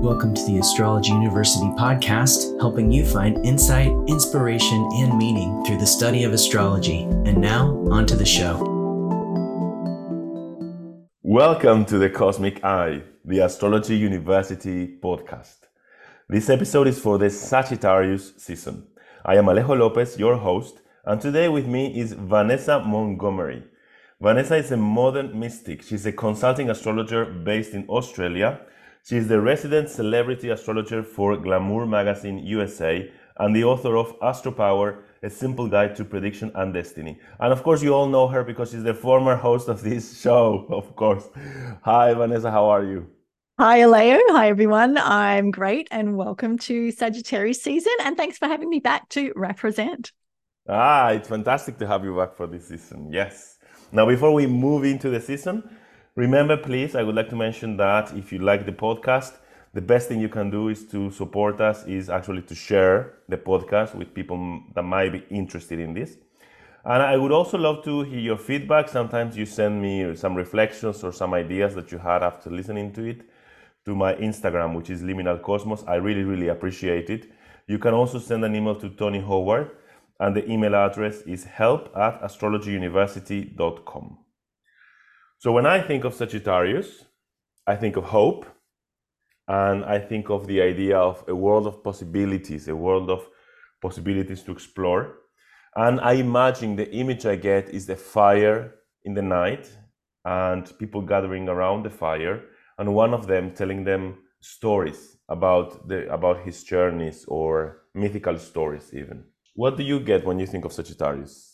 Welcome to the Astrology University podcast, helping you find insight, inspiration, and meaning through the study of astrology. And now, on to the show. Welcome to the Cosmic Eye, the Astrology University podcast. This episode is for the Sagittarius season. I am Alejo Lopez, your host, and today with me is Vanessa Montgomery. Vanessa is a modern mystic. She's a consulting astrologer based in Australia. She is the resident celebrity astrologer for Glamour Magazine USA and the author of Astropower, A Simple Guide to Prediction and Destiny. And of course, you all know her because she's the former host of this show, of course. Hi, Vanessa, how are you? Hi, Alejo. Hi, everyone. I'm great and welcome to Sagittarius season. And thanks for having me back to represent. It's fantastic to have you back for this season. Yes. Now, before we move into the season, remember, please, I would like to mention that if you like the podcast, the best thing you can do is to support us, is actually to share the podcast with people that might be interested in this. And I would also love to hear your feedback. Sometimes you send me some reflections or some ideas that you had after listening to it to my Instagram, which is Liminal Cosmos. I really, really appreciate it. You can also send an email to Tony Howard, and the email address is help@astrologyuniversity.com. So when I think of Sagittarius, I think of hope, and I think of the idea of a world of possibilities to explore. And I imagine the image I get is the fire in the night and people gathering around the fire, and one of them telling them stories about his journeys or mythical stories even. What do you get when you think of Sagittarius?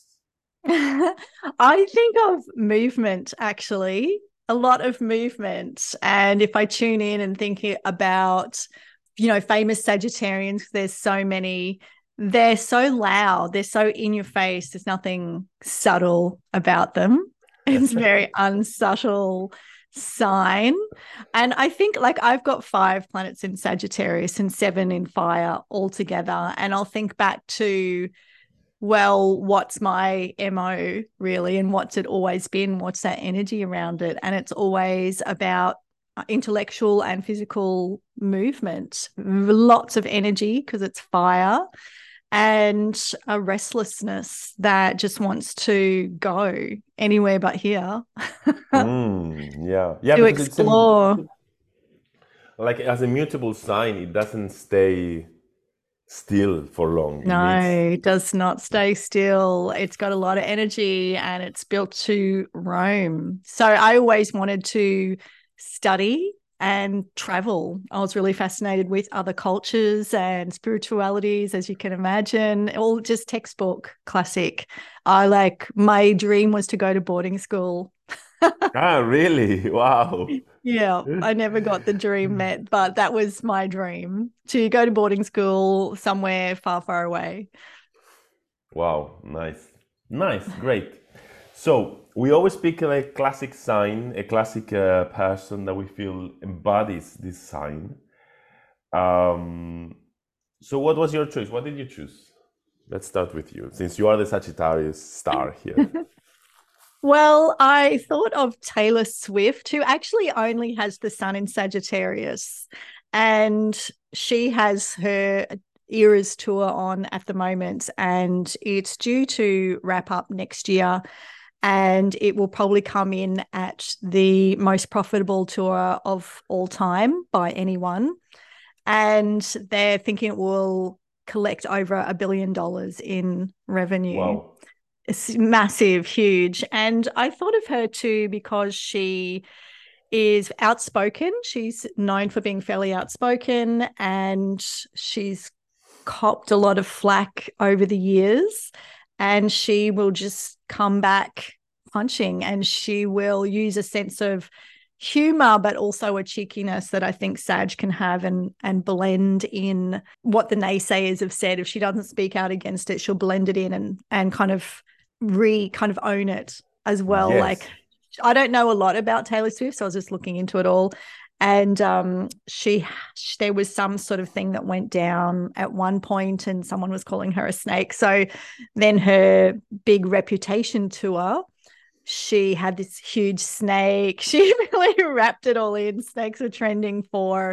I think of movement, actually, a lot of movement. And if I tune in and think about, famous Sagittarians, there's so many, they're so loud, they're so in your face. There's nothing subtle about them. It's very unsubtle sign. And I think I've got 5 planets in Sagittarius and 7 in fire altogether. And I'll think back to, well, what's my MO really, and what's it always been? What's that energy around it? And it's always about intellectual and physical movement, lots of energy because it's fire, and a restlessness that just wants to go anywhere but here. Yeah, to explore. As a mutable sign, it doesn't stay still for long. No, it does not stay still. It's got a lot of energy and it's built to roam. So I always wanted to study and travel. I was really fascinated with other cultures and spiritualities, as you can imagine, all just textbook classic. My dream was to go to boarding school. Really? Wow. Yeah, I never got the dream met, but that was my dream, to go to boarding school somewhere far, far away. Wow, nice, great. So we always pick a classic sign, a classic person that we feel embodies this sign. So what was your choice? What did you choose? Let's start with you, since you are the Sagittarius star here. Well, I thought of Taylor Swift, who actually only has the sun in Sagittarius, and she has her Eras tour on at the moment, and it's due to wrap up next year, and it will probably come in at the most profitable tour of all time by anyone, and they're thinking it will collect over $1 billion in revenue. Wow. It's massive, huge. And I thought of her too because she is outspoken. She's known for being fairly outspoken, and she's copped a lot of flack over the years, and she will just come back punching, and she will use a sense of humor, but also a cheekiness that I think Sag can have, and blend in what the naysayers have said. If she doesn't speak out against it, she'll blend it in and kind of own it as well. Yes. I don't know a lot about Taylor Swift, so I was just looking into it all. And there was some sort of thing that went down at one point, and someone was calling her a snake. So then her big Reputation tour, she had this huge snake. She really wrapped it all in. Snakes were trending for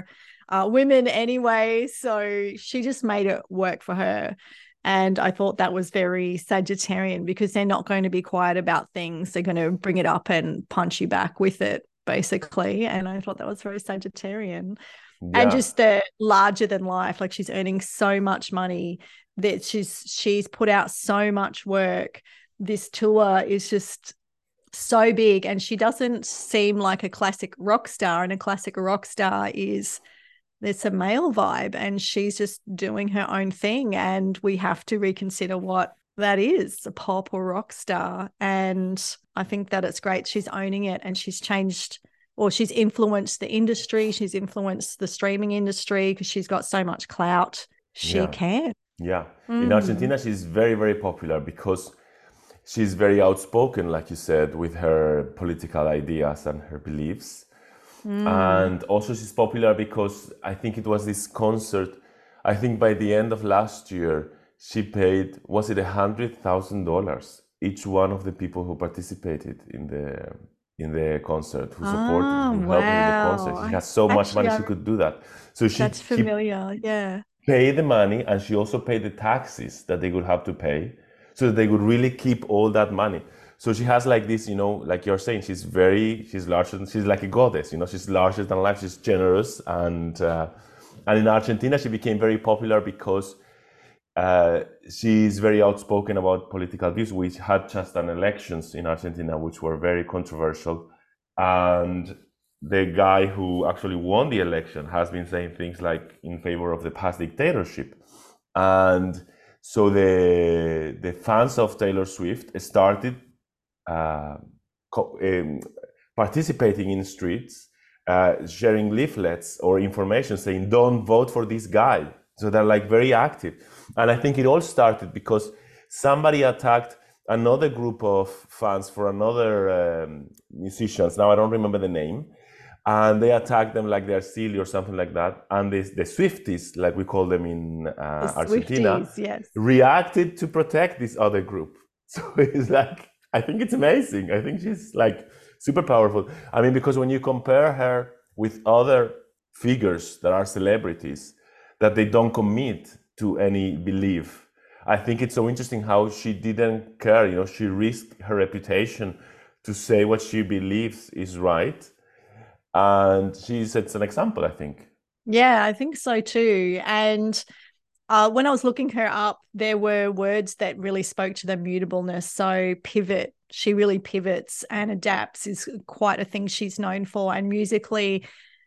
women anyway. So she just made it work for her. And I thought that was very Sagittarian because they're not going to be quiet about things. They're going to bring it up and punch you back with it, basically. And I thought that was very Sagittarian. And Yeah, just the larger than life, like she's earning so much money that she's put out so much work. This tour is just so big, and she doesn't seem like a classic rock star. And a classic rock star is there's a male vibe, and she's just doing her own thing. And we have to reconsider what that is, a pop or rock star. And I think that it's great. She's owning it, and she's changed, or she's influenced the industry. She's influenced the streaming industry because she's got so much clout. She yeah, can. yeah. In Argentina, she's very, very popular because she's very outspoken, like you said, with her political ideas and her beliefs. And also she's popular because I think it was this concert, I think by the end of last year, she paid, was it $100,000 each one of the people who participated in the concert, who supported, who helped her in the concert. She has so much money, she could do that. So That's familiar, yeah. paid the money, and she also paid the taxes that they would have to pay so that they would really keep all that money. So she has like this, like you're saying, she's larger, she's like a goddess, she's larger than life, she's generous. And in Argentina, she became very popular because she's very outspoken about political views. We had just an elections in Argentina, which were very controversial. And the guy who actually won the election has been saying things like in favor of the past dictatorship. And so the fans of Taylor Swift started participating in streets, sharing leaflets or information saying, don't vote for this guy. So they're like very active. And I think it all started because somebody attacked another group of fans for another musicians. Now I don't remember the name. And they attacked them like they're silly or something like that. And the Swifties, like we call them in Argentina, Swifties, yes, reacted to protect this other group. So it's like, I think it's amazing. I think she's like super powerful. I mean, because when you compare her with other figures that are celebrities, that they don't commit to any belief, I think it's so interesting how she didn't care. She risked her reputation to say what she believes is right. And she sets an example, I think. Yeah, I think so too. And when I was looking her up, there were words that really spoke to the mutableness. So pivot, she really pivots and adapts is quite a thing she's known for. And musically,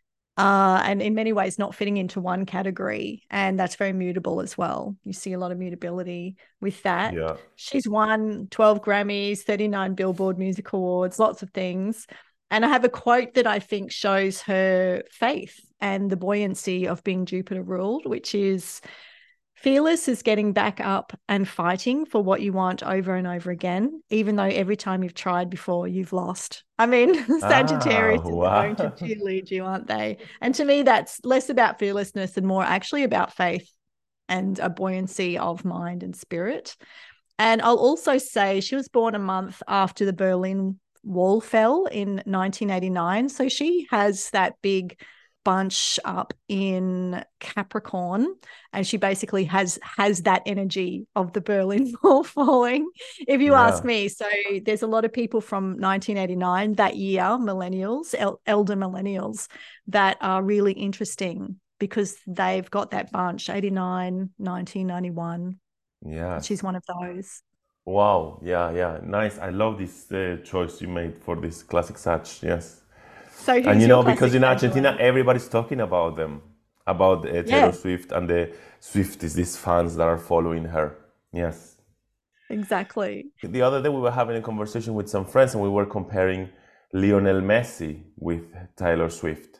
and in many ways not fitting into one category. And that's very mutable as well. You see a lot of mutability with that. Yeah. She's won 12 Grammys, 39 Billboard Music Awards, lots of things. And I have a quote that I think shows her faith and the buoyancy of being Jupiter ruled, which is, fearless is getting back up and fighting for what you want over and over again, even though every time you've tried before, you've lost. I mean, Sagittarius is going to cheerlead you, aren't they? And to me, that's less about fearlessness and more actually about faith and a buoyancy of mind and spirit. And I'll also say she was born a month after the Berlin Wall fell in 1989. So she has that big bunch up in Capricorn, and she basically has that energy of the Berlin Wall falling, if you ask me. So there's a lot of people from 1989, that year, millennials, elder millennials, that are really interesting because they've got that bunch, 89, 1991. Yeah. She's one of those. Wow. Yeah. Nice. I love this choice you made for this classic Sag. Yes. So and because in Argentina, everybody's talking about them, about Taylor Swift and the Swifties, these fans that are following her. Yes. Exactly. The other day we were having a conversation with some friends and we were comparing Lionel Messi with Taylor Swift.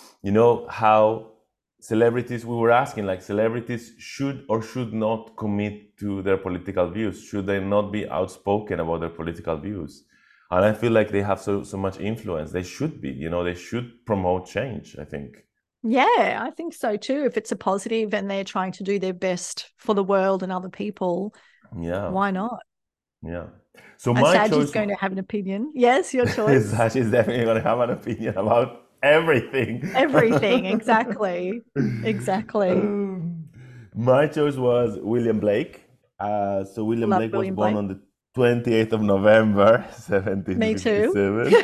How celebrities, we were asking, like, celebrities should or should not commit to their political views. Should they not be outspoken about their political views? And I feel like they have so much influence. They should be, they should promote change, I think. Yeah, I think so too. If it's a positive and they're trying to do their best for the world and other people, why not? Yeah. So my Sag choice is going to have an opinion. Yes, your choice. Sag is definitely going to have an opinion about everything. Everything, exactly. Exactly. My choice was William Blake. So William Love Blake was William born Blake. on the 28th of November, Me too. 1757.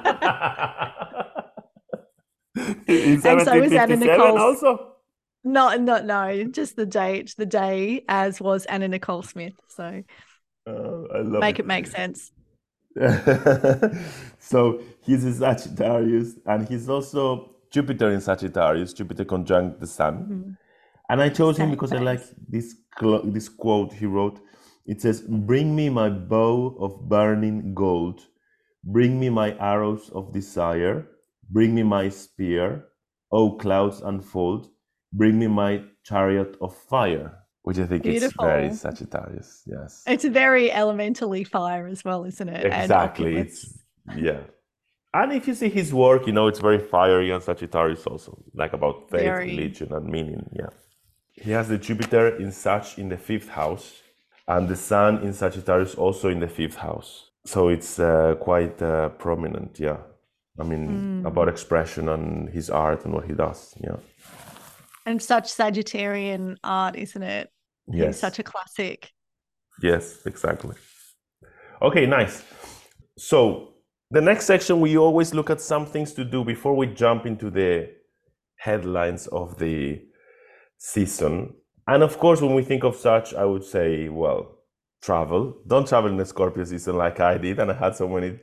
In And so was Anna 1757 Nicole. also? No, just the day, as was Anna Nicole Smith. So I love make it. it make sense. So he's a Sagittarius, and he's also Jupiter in Sagittarius, Jupiter conjunct the Sun. Mhm. And I chose him Same because I like face. this quote he wrote. It says, "Bring me my bow of burning gold, bring me my arrows of desire, bring me my spear, O clouds unfold, bring me my chariot of fire." Which I think it's very Beautiful. Sagittarius. Yes, It's very elementally fire as well, isn't it? And exactly. opulence. It's yeah. And if you see his work, it's very fiery and Sagittarius also, like about faith, Very. religion, and meaning. Yeah. He has the Jupiter in Sag in the fifth house, and the Sun in Sagittarius also in the fifth house. So it's quite prominent, yeah. I mean, about expression and his art and what he does, yeah. And such Sagittarian art, isn't it? He's Yes, such a classic. yes, exactly. Okay, nice. So the next section, we always look at some things to do before we jump into the headlines of the season. And of course, when we think of such, I would say, well, travel. Don't travel in the Scorpio season like I did, and I had so many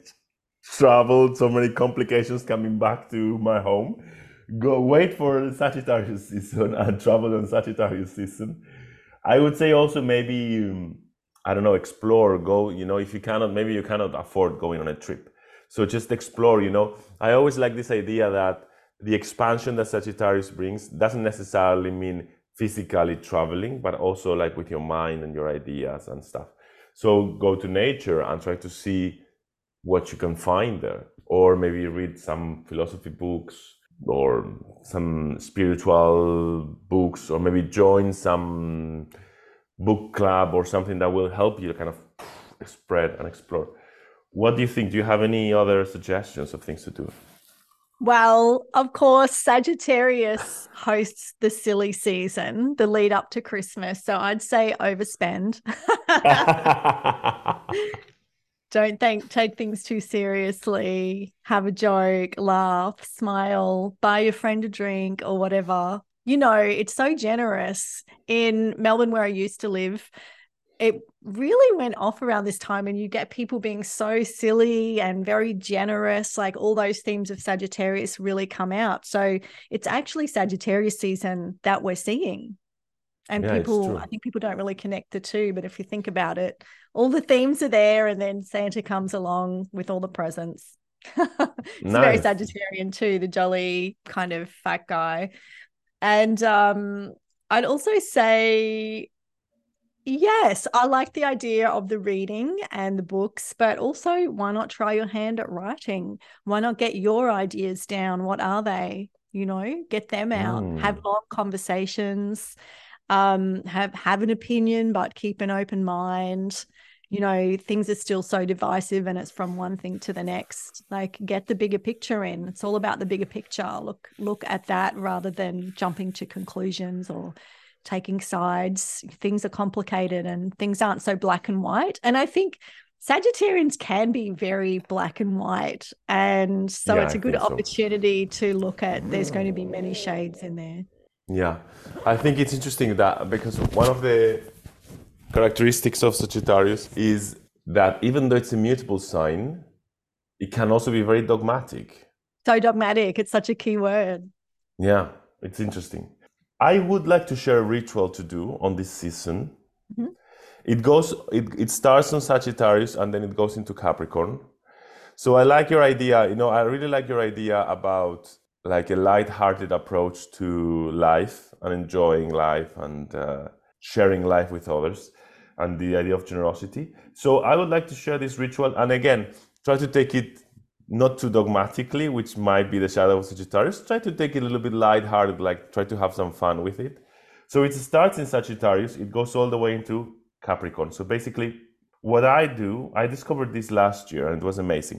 complications coming back to my home. Go wait for the Sagittarius season and travel on Sagittarius season. I would say also maybe I don't know, explore, go. If you cannot, maybe you cannot afford going on a trip. So just explore. I always like this idea that the expansion that Sagittarius brings doesn't necessarily mean physically traveling, but also like with your mind and your ideas and stuff. So go to nature and try to see what you can find there, or maybe read some philosophy books or some spiritual books, or maybe join some book club or something that will help you kind of spread and explore. What do you think? Do you have any other suggestions of things to do? Well, of course, Sagittarius hosts the silly season, the lead up to Christmas. So I'd say overspend. Don't take things too seriously. Have a joke, laugh, smile, buy your friend a drink or whatever. It's so generous. In Melbourne, where I used to live, it really went off around this time, and you get people being so silly and very generous. Like all those themes of Sagittarius really come out. So it's actually Sagittarius season that we're seeing. And Yeah, it's true. I think people don't really connect the two, but if you think about it, all the themes are there, and then Santa comes along with all the presents. It's very Nice. Sagittarian too, the jolly kind of fat guy. And I'd also say, yes, I like the idea of the reading and the books, but also why not try your hand at writing? Why not get your ideas down? What are they? Get them out, have long conversations, have an opinion, but keep an open mind. Things are still so divisive, and it's from one thing to the next. Like, get the bigger picture in. It's all about the bigger picture. Look at that rather than jumping to conclusions or taking sides. Things are complicated and things aren't so black and white. And I think Sagittarians can be very black and white. And so Yeah, it's I a good think so. opportunity to look at, there's going to be many shades in there. Yeah, I think it's interesting that because one of the characteristics of Sagittarius is that even though it's a mutable sign, it can also be very dogmatic. So dogmatic, it's such a key word. Yeah, it's interesting. I would like to share a ritual to do on this season. Mm-hmm. It starts on Sagittarius and then it goes into Capricorn. So I like your idea, I really like your idea about like a light-hearted approach to life and enjoying life and sharing life with others, and the idea of generosity. So I would like to share this ritual, and again, try to take it not too dogmatically, which might be the shadow of Sagittarius. Try to take it a little bit light-hearted, like try to have some fun with it. So it starts in Sagittarius, it goes all the way into Capricorn. So basically, what I do, I discovered this last year and it was amazing.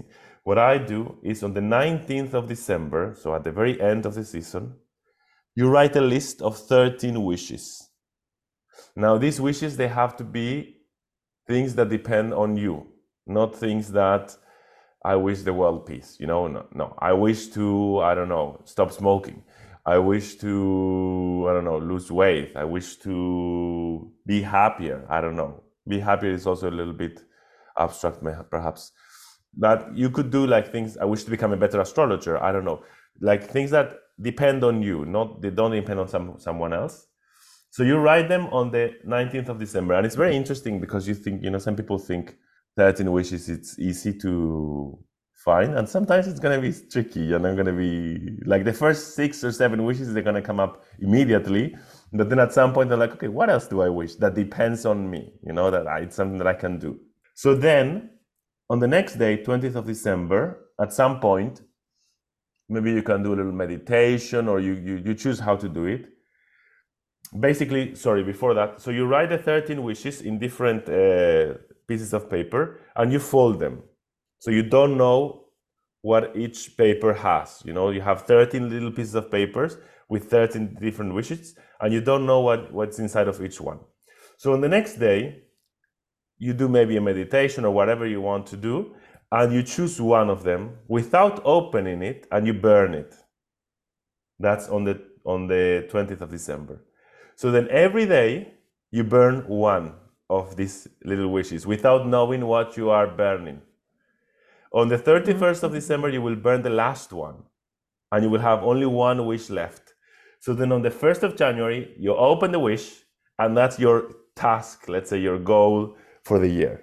What I do is on the 19th of December, so at the very end of the season, you write a list of 13 wishes. Now, these wishes, they have to be things that depend on you, not things that I wish the world peace, no. I wish to, I don't know, stop smoking. I wish to, I don't know, lose weight. I wish to be happier. I don't know. Be happier is also a little bit abstract, perhaps. But you could do like things, I wish to become a better astrologer. I don't know. Like things that depend on you, they don't depend on someone else. So you write them on the 19th of December. And it's very interesting because you think, some people think 13 wishes, it's easy to find. And sometimes it's going to be tricky. You're not going to be like the first 6 or 7 wishes, they're going to come up immediately. But then at some point, they're like, okay, what else do I wish? That depends on me, it's something that I can do. So then on the next day, 20th of December, at some point, maybe you can do a little meditation or you choose how to do it. Basically, before that, so you write the 13 wishes in different pieces of paper and you fold them. So you don't know what each paper has. You have 13 little pieces of papers with 13 different wishes and you don't know what's inside of each one. So on the next day, you do maybe a meditation or whatever you want to do, and you choose one of them without opening it and you burn it. That's on the 20th of December. So then every day you burn one of these little wishes without knowing what you are burning. On the 31st of December, you will burn the last one and you will have only one wish left. So then on the 1st of January, you open the wish and that's your task, let's say your goal for the year.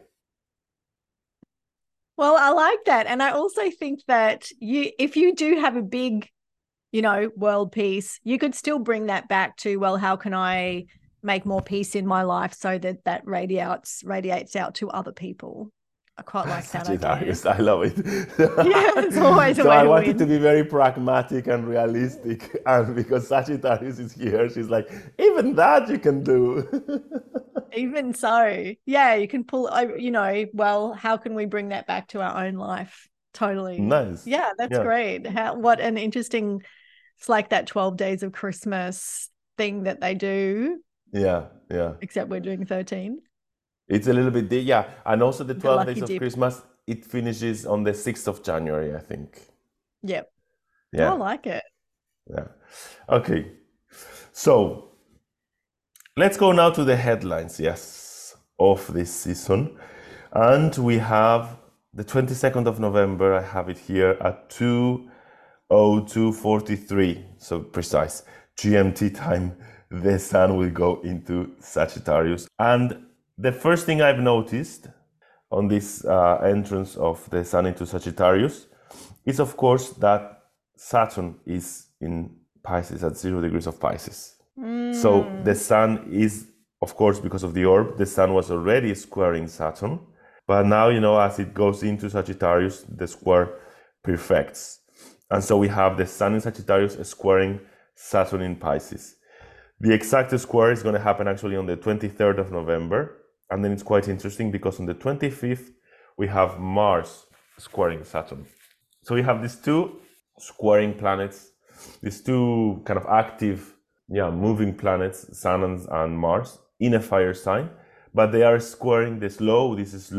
Well, I like that. And I also think that if you do have a big, world peace, you could still bring that back to, well, how can I make more peace in my life so that radiates out to other people? I quite like that idea. I love it. Yeah, it's always a way I to wanted win. to be very pragmatic and realistic, and because Sagittarius is here, she's like, even that you can do. Even so, yeah, you can pull, well, how can we bring that back to our own life? Totally. Nice. Yeah, that's great. What an interesting, it's like that 12 days of Christmas thing that they do. Yeah. Except we're doing 13. It's a little bit, and also the 12 days of Christmas, it finishes on the 6th of January, I think. Yep. Yeah. I like it. Yeah. Okay. So let's go now to the headlines, of this season. And we have the 22nd of November, I have it here at 2:02:43, so precise, GMT time, the sun will go into Sagittarius. And the first thing I've noticed on this entrance of the sun into Sagittarius is, of course, that Saturn is in Pisces at 0 degrees of Pisces. So the sun is, of course, because of the orb, the sun was already squaring Saturn. But now, as it goes into Sagittarius, the square perfects. And so we have the sun in Sagittarius squaring Saturn in Pisces. The exact square is going to happen actually on the 23rd of November. And then it's quite interesting because on the 25th, we have Mars squaring Saturn. So we have these two squaring planets, these two kind of active, moving planets, Sun and Mars, in a fire sign. But they are squaring this slow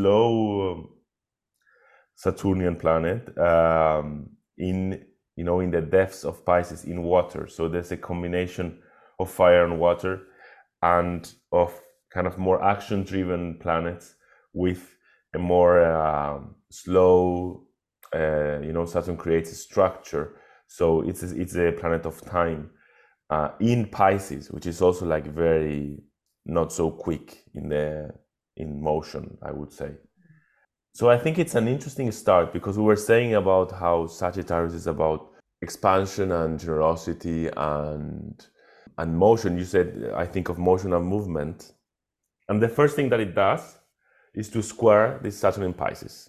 Saturnian planet in the depths of Pisces in water. So there's a combination of fire and water and of kind of more action-driven planets with a more slow, Saturn creates a structure. So it's a planet of time in Pisces, which is also like very not so quick in motion, I would say. So I think it's an interesting start because we were saying about how Sagittarius is about expansion and generosity and motion. You said, I think of motion and movement. And the first thing that it does is to square this Saturn in Pisces.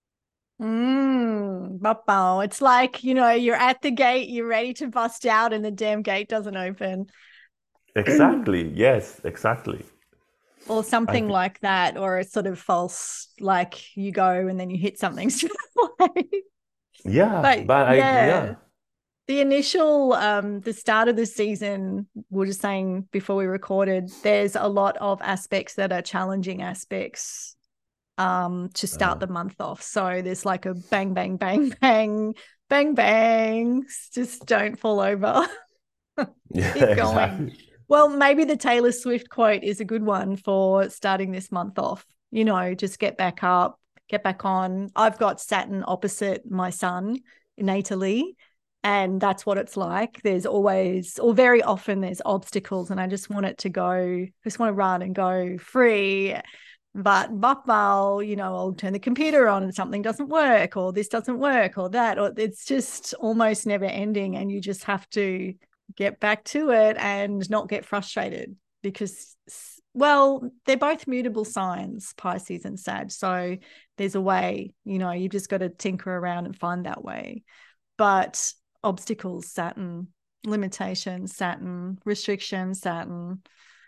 It's like, you're at the gate, you're ready to bust out and the damn gate doesn't open. Exactly. Yes, exactly. Or something like that, or a sort of false, like you go and then you hit something straight away. But but yeah, the initial, the start of the season, we were just saying before we recorded, there's a lot of aspects that are challenging aspects to start the month off. So there's like a bang, bang, bang, bang, bang, bang. Just don't fall over. yeah, Keep going. exactly. Well, maybe the Taylor Swift quote is a good one for starting this month off. Just get back up, get back on. I've got Saturn opposite my sun natally, and that's what it's like. There's always, or very often, there's obstacles, and I just want it to go, just want to run and go free. But I'll turn the computer on and something doesn't work, or this doesn't work, or that, or it's just almost never ending. And you just have to get back to it and not get frustrated because, well, they're both mutable signs, Pisces and Sag. So there's a way, you've just got to tinker around and find that way. But obstacles, Saturn, limitations, Saturn, restrictions, Saturn,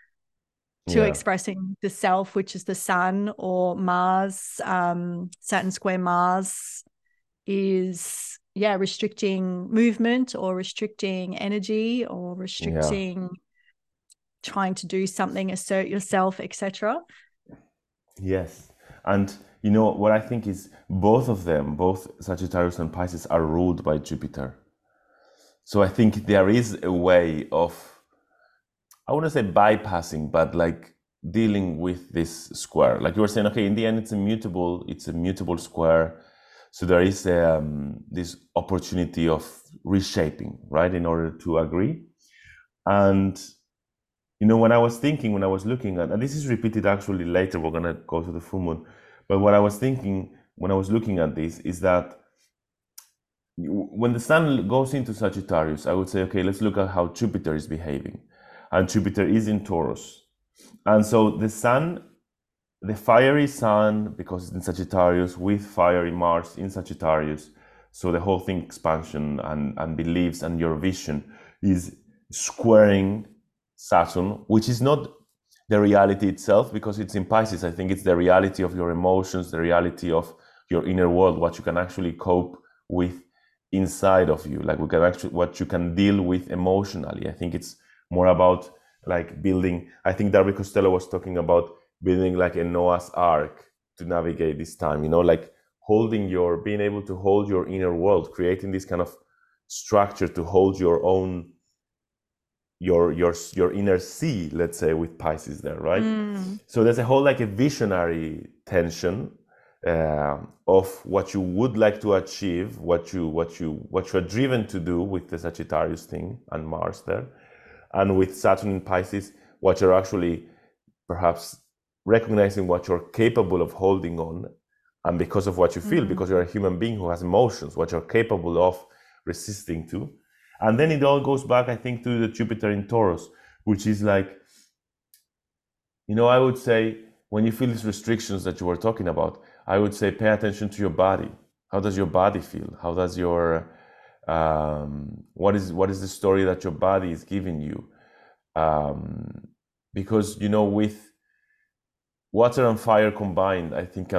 to Yeah. expressing the self, which is the sun, or Mars, Saturn square Mars is restricting movement or restricting energy or Yeah. restricting trying to do something, assert yourself, etc. Yes. And what I think is both of them, both Sagittarius and Pisces, are ruled by Jupiter. So I think there is a way of, I wouldn't say bypassing, but like dealing with this square. Like you were saying, okay, in the end, it's a mutable square. So there is this opportunity of reshaping, right, in order to agree. And, when I was looking at, and this is repeated actually later, we're going to go to the full moon. But what I was thinking when I was looking at this is that when the sun goes into Sagittarius, I would say, okay, let's look at how Jupiter is behaving. And Jupiter is in Taurus. And so the sun, the fiery sun, because it's in Sagittarius, with fiery Mars in Sagittarius, so the whole thing, expansion and beliefs and your vision, is squaring Saturn, which is not the reality itself because it's in Pisces. I think it's the reality of your emotions, the reality of your inner world, what you can actually cope with inside of you, like what you can deal with emotionally. I think it's more about like building. I think Darby Costello was talking about building like a Noah's Ark to navigate this time, like being able to hold your inner world, creating this kind of structure to hold your own, your inner sea, let's say, with Pisces there, right? So there's a whole like a visionary tension of what you would like to achieve, what you're driven to do with the Sagittarius thing and Mars there, and with Saturn in Pisces, what you're actually perhaps recognizing what you're capable of holding on, and because of what you feel, because you're a human being who has emotions, what you're capable of resisting to. And then it all goes back, I think, to the Jupiter in Taurus, which is like, I would say, when you feel these restrictions that you were talking about, I would say pay attention to your body. How does your body feel? How does your, what is the story that your body is giving you? Because, with water and fire combined, I think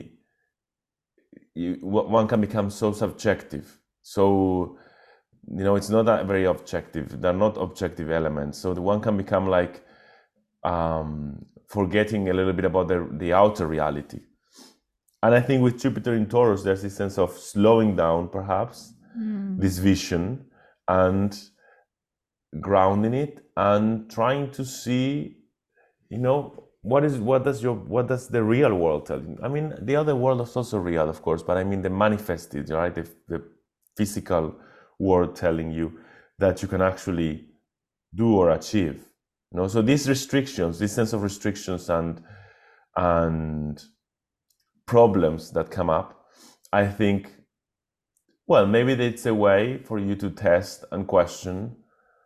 one can become so subjective. So, it's not that very objective. They're not objective elements. So the one can become like forgetting a little bit about the outer reality. And I think with Jupiter in Taurus, there's this sense of slowing down, perhaps, this vision, and grounding it and trying to see, what does the real world tell you? I mean, the other world is also real, of course, but I mean the manifested, right? The physical world telling you that you can actually do or achieve. So these restrictions, this sense of restrictions and problems that come up, I think, well, maybe it's a way for you to test and question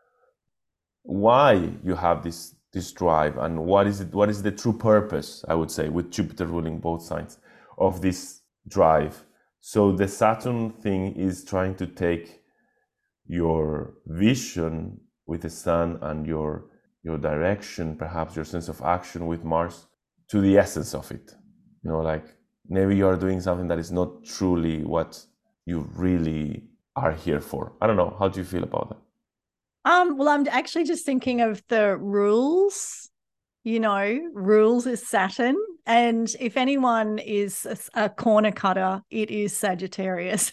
why you have this drive, and what is the true purpose, I would say, with Jupiter ruling both signs, of this drive. So the Saturn thing is trying to take your vision with the sun and your direction, perhaps your sense of action with Mars, to the essence of it. Like maybe you are doing something that is not truly what you really are here for? I don't know. How do you feel about that? Well, I'm actually just thinking of the rules. Rules is Saturn. And if anyone is a corner cutter, it is Sagittarius.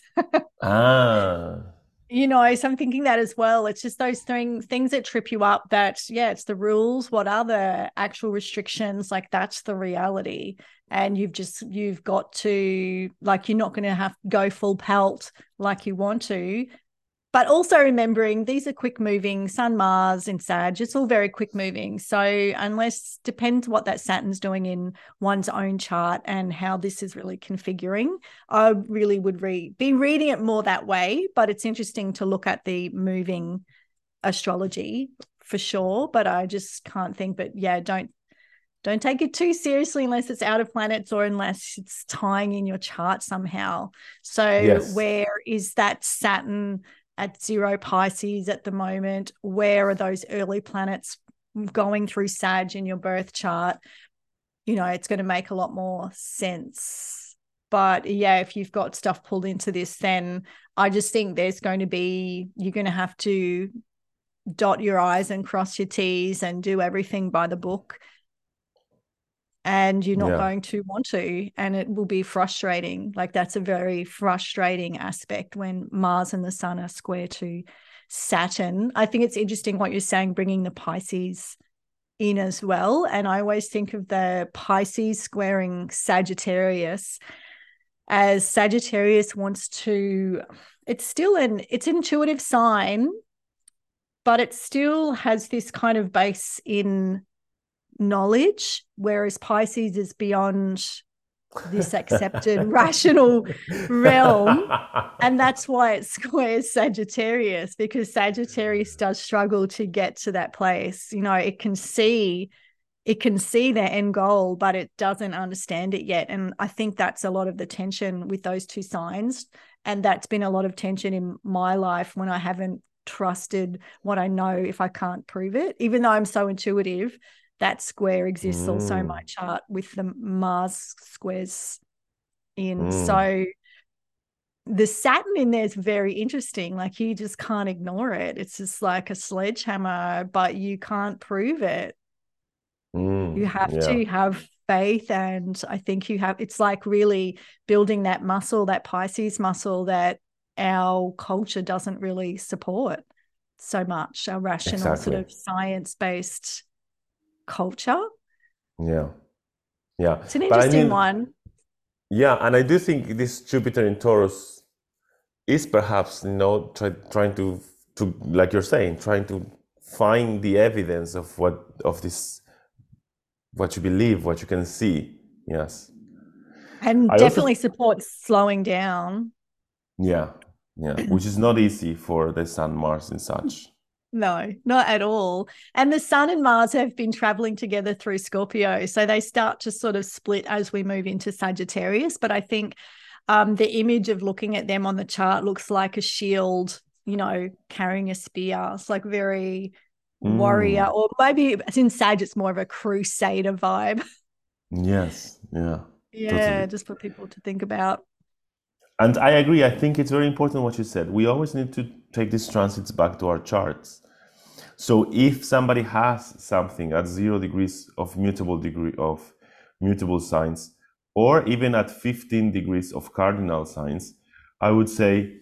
Ah, So I'm thinking that as well. It's just those things that trip you up that, yeah, it's the rules. What are the actual restrictions? Like, that's the reality. And you've got to, like, you're not going to have to go full pelt like you want to. But also remembering these are quick moving, Sun, Mars in Sag, it's all very quick moving. So depends what that Saturn's doing in one's own chart and how this is really configuring. I really would be reading it more that way, but it's interesting to look at the moving astrology for sure. But I just can't think, but yeah, don't take it too seriously unless it's out of planets or unless it's tying in your chart somehow. So yes. where is that Saturn at 0 Pisces at the moment? Where are those early planets going through Sag in your birth chart? It's going to make a lot more sense. But yeah, if you've got stuff pulled into this, then I just think you're going to have to dot your I's and cross your T's and do everything by the book. And you're not going to want to, and it will be frustrating. Like, that's a very frustrating aspect when Mars and the Sun are square to Saturn. I think it's interesting what you're saying, bringing the Pisces in as well. And I always think of the Pisces squaring Sagittarius as Sagittarius wants to, it's intuitive sign, but it still has this kind of base in knowledge, whereas Pisces is beyond this accepted rational realm. And that's why it squares Sagittarius, because Sagittarius does struggle to get to that place. It can see their end goal, but it doesn't understand it yet. And I think that's a lot of the tension with those two signs. And that's been a lot of tension in my life when I haven't trusted what I know if I can't prove it, even though I'm so intuitive. That square exists also in my chart with the Mars squares in. So the Saturn in there is very interesting. Like, you just can't ignore it. It's just like a sledgehammer, but you can't prove it. You have to have faith. And I think it's like really building that muscle, that Pisces muscle that our culture doesn't really support so much, our rational sort of science-based culture. It's an interesting one. And I do think this Jupiter in Taurus is perhaps trying to like you're saying, trying to find the evidence of this, what you believe, what you can see. Yes, and I definitely supports slowing down. Which is not easy for the Sun, Mars and such. No, not at all. And the Sun and Mars have been traveling together through Scorpio. So they start to sort of split as we move into Sagittarius. But I think the image of looking at them on the chart looks like a shield, carrying a spear. It's like very warrior, or maybe in Sag, it's more of a crusader vibe. Yes. Yeah. Totally. Just for people to think about. And I agree. I think it's very important what you said. We always need to take these transits back to our charts. So if somebody has something at 0 degrees of mutable signs, or even at 15 degrees of cardinal signs, I would say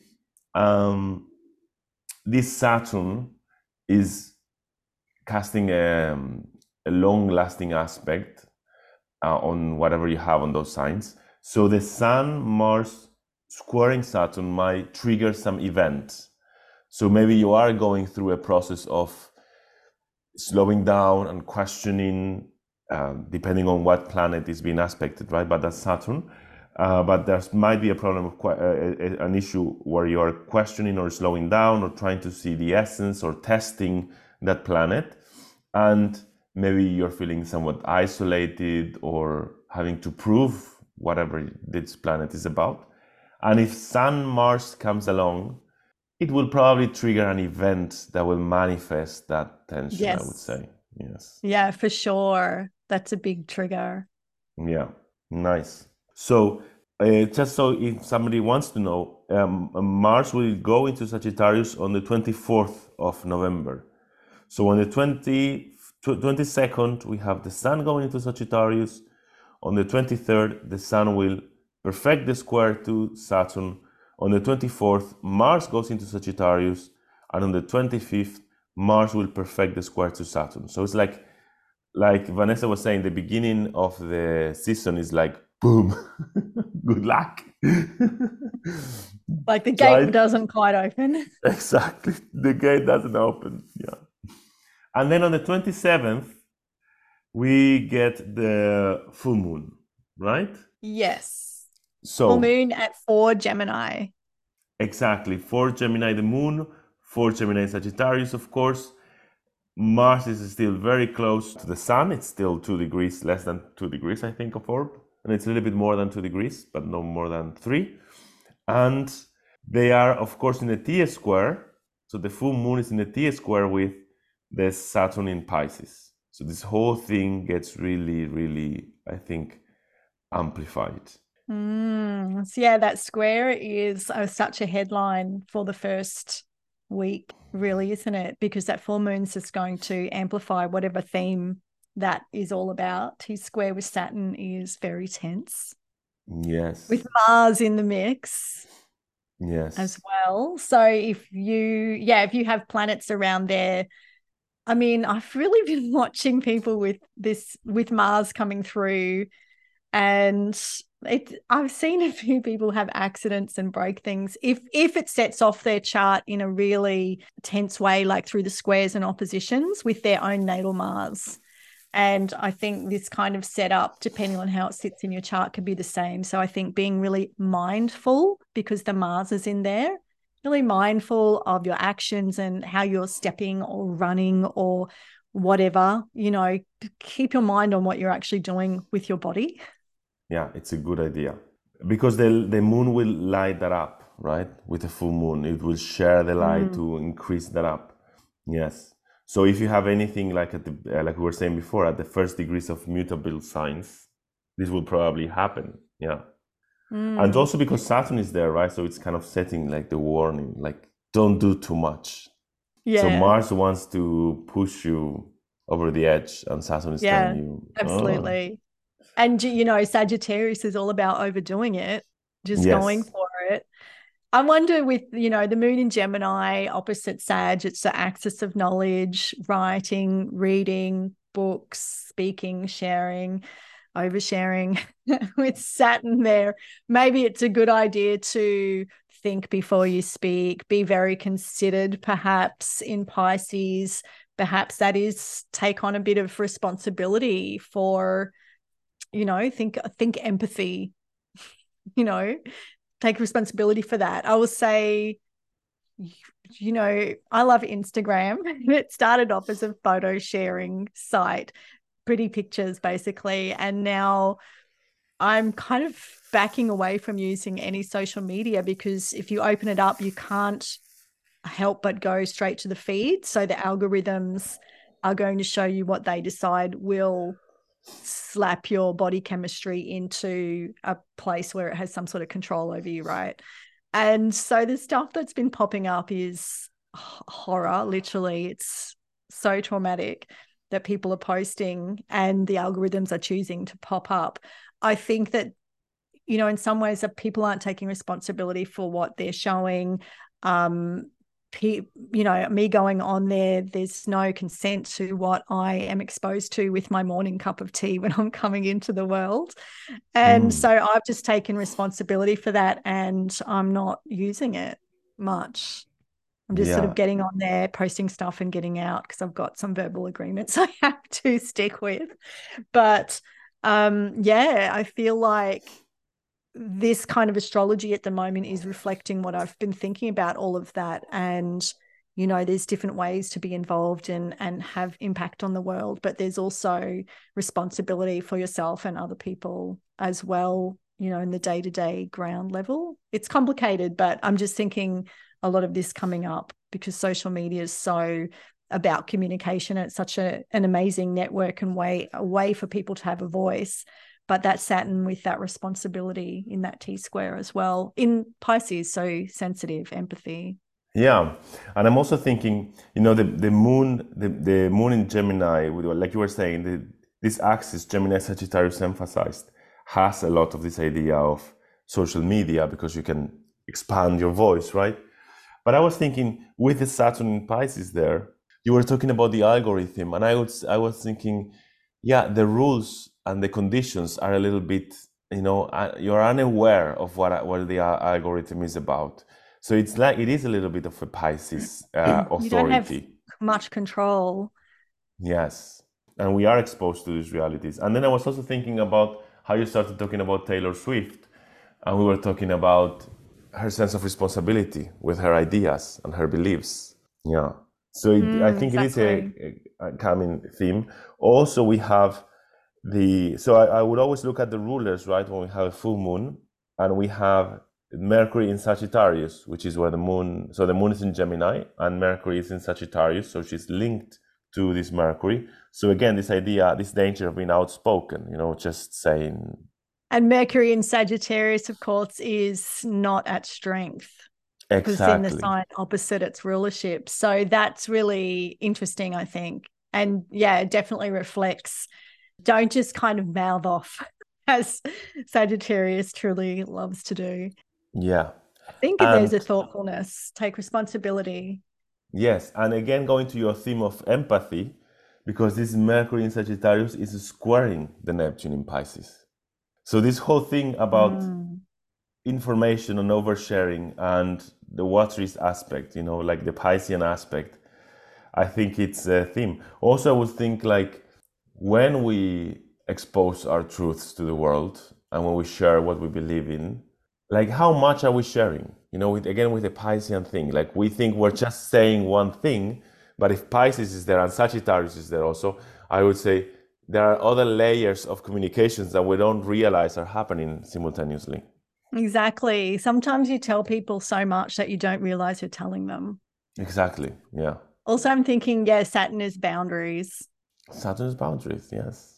this Saturn is casting a long-lasting aspect on whatever you have on those signs. So the Sun, Mars squaring Saturn might trigger some event. So maybe you are going through a process of slowing down and questioning, depending on what planet is being aspected, right? But that's Saturn. But there might be a problem of an issue where you are questioning or slowing down or trying to see the essence or testing that planet. And maybe you're feeling somewhat isolated or having to prove whatever this planet is about. And if Sun, Mars comes along, it will probably trigger an event that will manifest that tension, yes. I would say. Yes. Yeah, for sure. That's a big trigger. Yeah, nice. So Just so if somebody wants to know, Mars will go into Sagittarius on the 24th of November. So on the 22nd, we have the Sun going into Sagittarius. On the 23rd, the Sun will perfect the square to Saturn. On the 24th, Mars goes into Sagittarius. And on the 25th, Mars will perfect the square to Saturn. So it's like Vanessa was saying, the beginning of the season is like, boom, good luck. Like the gate doesn't quite open. Exactly. The gate doesn't open. Yeah. And then on the 27th, we get the full moon, right? Yes. So full moon at 4 Gemini. Exactly. 4 Gemini, the moon, 4 Gemini Sagittarius, of course. Mars is still very close to the Sun. It's still 2 degrees, less than 2 degrees, I think, of orb. And it's a little bit more than 2 degrees, but no more than 3. And they are, of course, in the T-square. So the full moon is in the T-square with the Saturn in Pisces. So this whole thing gets really, really, I think, amplified. So yeah, that square is such a headline for the first week, really, isn't it? Because that full moon's just going to amplify whatever theme that is all about. His square with Saturn is very tense. Yes. With Mars in the mix. Yes. As well. So if you have planets around there, I mean, I've really been watching people with Mars coming through, and I've seen a few people have accidents and break things if it sets off their chart in a really tense way, like through the squares and oppositions with their own natal Mars. And I think this kind of setup, depending on how it sits in your chart, could be the same. So I think being really mindful, because the Mars is in there, really mindful of your actions and how you're stepping or running or whatever, keep your mind on what you're actually doing with your body. Yeah, it's a good idea. Because the moon will light that up, right? With the full moon, it will share the light to increase that up. Yes. So if you have anything like like we were saying before, at the first degrees of mutable signs, this will probably happen. Yeah. And also because Saturn is there, right? So it's kind of setting like the warning, like don't do too much. Yeah. So Mars wants to push you over the edge, and Saturn is telling you. Absolutely. And Sagittarius is all about overdoing it, just going for it. I wonder with, the moon in Gemini, opposite Sag, it's the axis of knowledge, writing, reading, books, speaking, sharing, oversharing. With Saturn there, maybe it's a good idea to think before you speak, be very considered, perhaps in Pisces. Perhaps that is take on a bit of responsibility for, think empathy, take responsibility for that. I will say, I love Instagram. It started off as a photo sharing site, pretty pictures basically. And now I'm kind of backing away from using any social media, because if you open it up, you can't help but go straight to the feed. So the algorithms are going to show you what they decide will slap your body chemistry into a place where it has some sort of control over you, right? And so the stuff that's been popping up is horror, literally. It's so traumatic that people are posting and the algorithms are choosing to pop up. I think that, in some ways that people aren't taking responsibility for what they're showing. Me going on there's no consent to what I am exposed to with my morning cup of tea when I'm coming into the world. And so I've just taken responsibility for that, and I'm not using it much. I'm just sort of getting on there, posting stuff and getting out, because I've got some verbal agreements I have to stick with. But I feel like this kind of astrology at the moment is reflecting what I've been thinking about, all of that. And, there's different ways to be involved and have impact on the world, but there's also responsibility for yourself and other people as well, in the day-to-day ground level. It's complicated, but I'm just thinking a lot of this coming up because social media is so about communication. It's such an amazing network and a way for people to have a voice. but that Saturn with that responsibility in that T-square as well. In Pisces, so sensitive, empathy. Yeah, and I'm also thinking, the moon in Gemini, like you were saying, this axis Gemini Sagittarius emphasized has a lot of this idea of social media because you can expand your voice, right? But I was thinking with the Saturn in Pisces there, you were talking about the algorithm, and I was thinking, yeah, the rules and the conditions are a little bit, you're unaware of what the algorithm is about. So it is a little bit of a Pisces authority. You don't have much control. Yes, and we are exposed to these realities. And then I was also thinking about how you started talking about Taylor Swift, and we were talking about her sense of responsibility with her ideas and her beliefs. Yeah. So I think exactly. It is a common theme. Also, we have I would always look at the rulers, right? When we have a full moon, and we have Mercury in Sagittarius, which is where the moon is in Gemini, and Mercury is in Sagittarius, so she's linked to this Mercury. So again, this danger of being outspoken, just saying. And Mercury in Sagittarius, of course, is not at strength. Because it's in the sign opposite its rulership. So that's really interesting, I think. And yeah, it definitely reflects, don't just kind of mouth off as Sagittarius truly loves to do. Yeah. I think there's a thoughtfulness, take responsibility. Yes. And again, going to your theme of empathy, because this Mercury in Sagittarius is squaring the Neptune in Pisces. So this whole thing about information and oversharing and the waterist aspect, like the Piscean aspect, I think it's a theme. Also, I would think like when we expose our truths to the world and when we share what we believe in, like how much are we sharing? With the Piscean thing, like we think we're just saying one thing, but if Pisces is there and Sagittarius is there also, I would say there are other layers of communications that we don't realize are happening simultaneously. Exactly. Sometimes you tell people so much that you don't realize you're telling them. Exactly. Yeah. Also, I'm thinking, Saturn is boundaries. Saturn is boundaries, yes.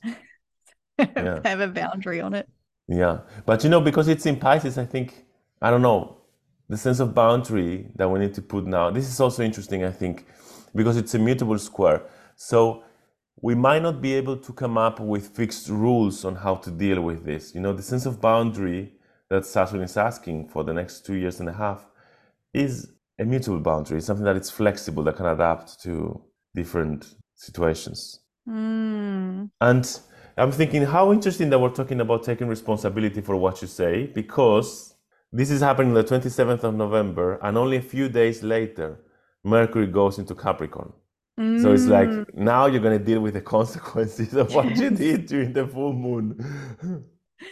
Yeah. Have a boundary on it. Yeah. But, because it's in Pisces, I think, I don't know, the sense of boundary that we need to put now. This is also interesting, I think, because it's a mutable square. So we might not be able to come up with fixed rules on how to deal with this. The sense of boundary that Saturn is asking for the next 2.5 years is a mutable boundary, something that is flexible, that can adapt to different situations. And I'm thinking how interesting that we're talking about taking responsibility for what you say, because this is happening the 27th of November, and only a few days later, Mercury goes into Capricorn. So it's like, now you're going to deal with the consequences of what you did during the full moon.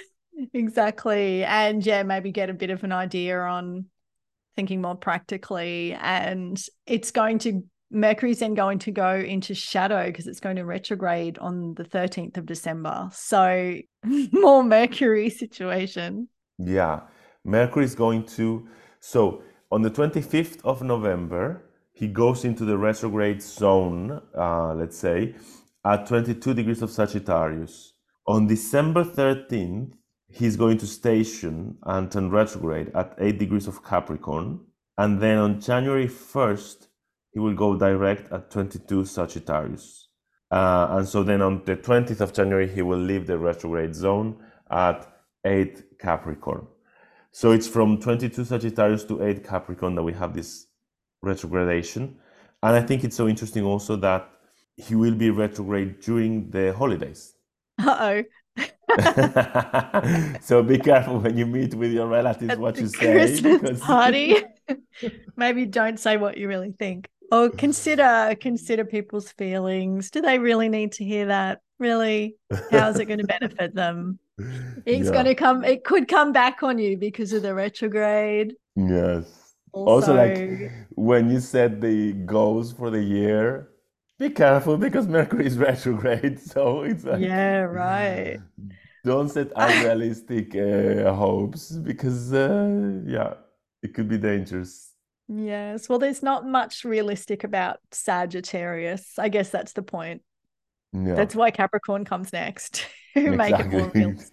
Exactly. And maybe get a bit of an idea on thinking more practically. And Mercury's then going to go into shadow because it's going to retrograde on the 13th of December. So more Mercury situation. Yeah. Mercury is going to, so on the 25th of November, he goes into the retrograde zone, let's say, at 22 degrees of Sagittarius. On December 13th, he's going to station and turn retrograde at 8 degrees of Capricorn. And then on January 1st, he will go direct at 22 Sagittarius. And so then on the 20th of January, he will leave the retrograde zone at 8 Capricorn. So it's from 22 Sagittarius to 8 Capricorn that we have this retrogradation. And I think it's so interesting also that he will be retrograde during the holidays. Uh-oh. So be careful when you meet with your relatives at what you say. Christmas party. Maybe don't say what you really think. Or consider people's feelings. Do they really need to hear that? Really? How is it going to benefit them? It could come back on you because of the retrograde. Yes. Also, like when you set the goals for the year, be careful because Mercury is retrograde. So it's like, right. Don't set unrealistic hopes because, it could be dangerous. Yes. Well, there's not much realistic about Sagittarius. I guess that's the point. Yeah. That's why Capricorn comes next. Make it more realistic.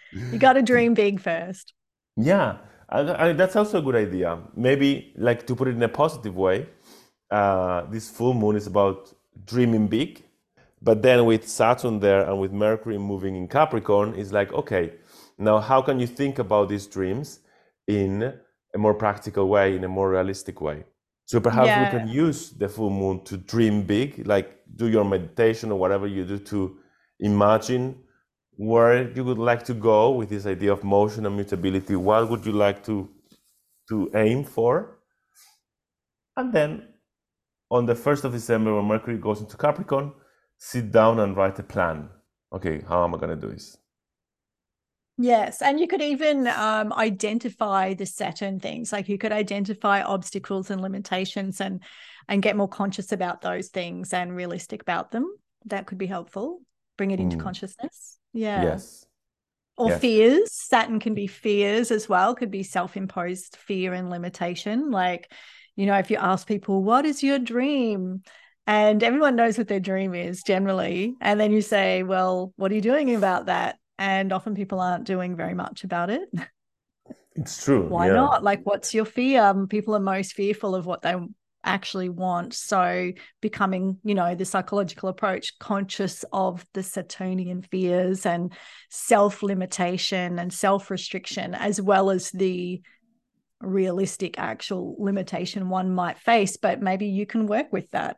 You got to dream big first. Yeah, that's also a good idea. Maybe like to put it in a positive way, this full moon is about dreaming big, but then with Saturn there and with Mercury moving in Capricorn, it's like, okay, now how can you think about these dreams in a more practical way, in a more realistic way? So perhaps we can Yeah. use the full moon to dream big, like do your meditation or whatever you do to imagine where you would like to go with this idea of motion and mutability. What would you like to aim for? And then on the 1st of December, when Mercury goes into Capricorn, sit down and write a plan. Okay, how am I going to do this? Yes. And you could even identify the Saturn things. Like you could identify obstacles and limitations and get more conscious about those things and realistic about them. That could be helpful. Bring it into consciousness. Yeah. Yes. Or Yes. fears. Saturn can be fears as well. Could be self-imposed fear and limitation. Like, if you ask people, what is your dream? And everyone knows what their dream is generally. And then you say, well, what are you doing about that? And often people aren't doing very much about it. It's true. Why yeah. not? Like, what's your fear? People are most fearful of what they actually want. So becoming, the psychological approach, conscious of the Saturnian fears and self-limitation and self-restriction, as well as the realistic actual limitation one might face, but maybe you can work with that.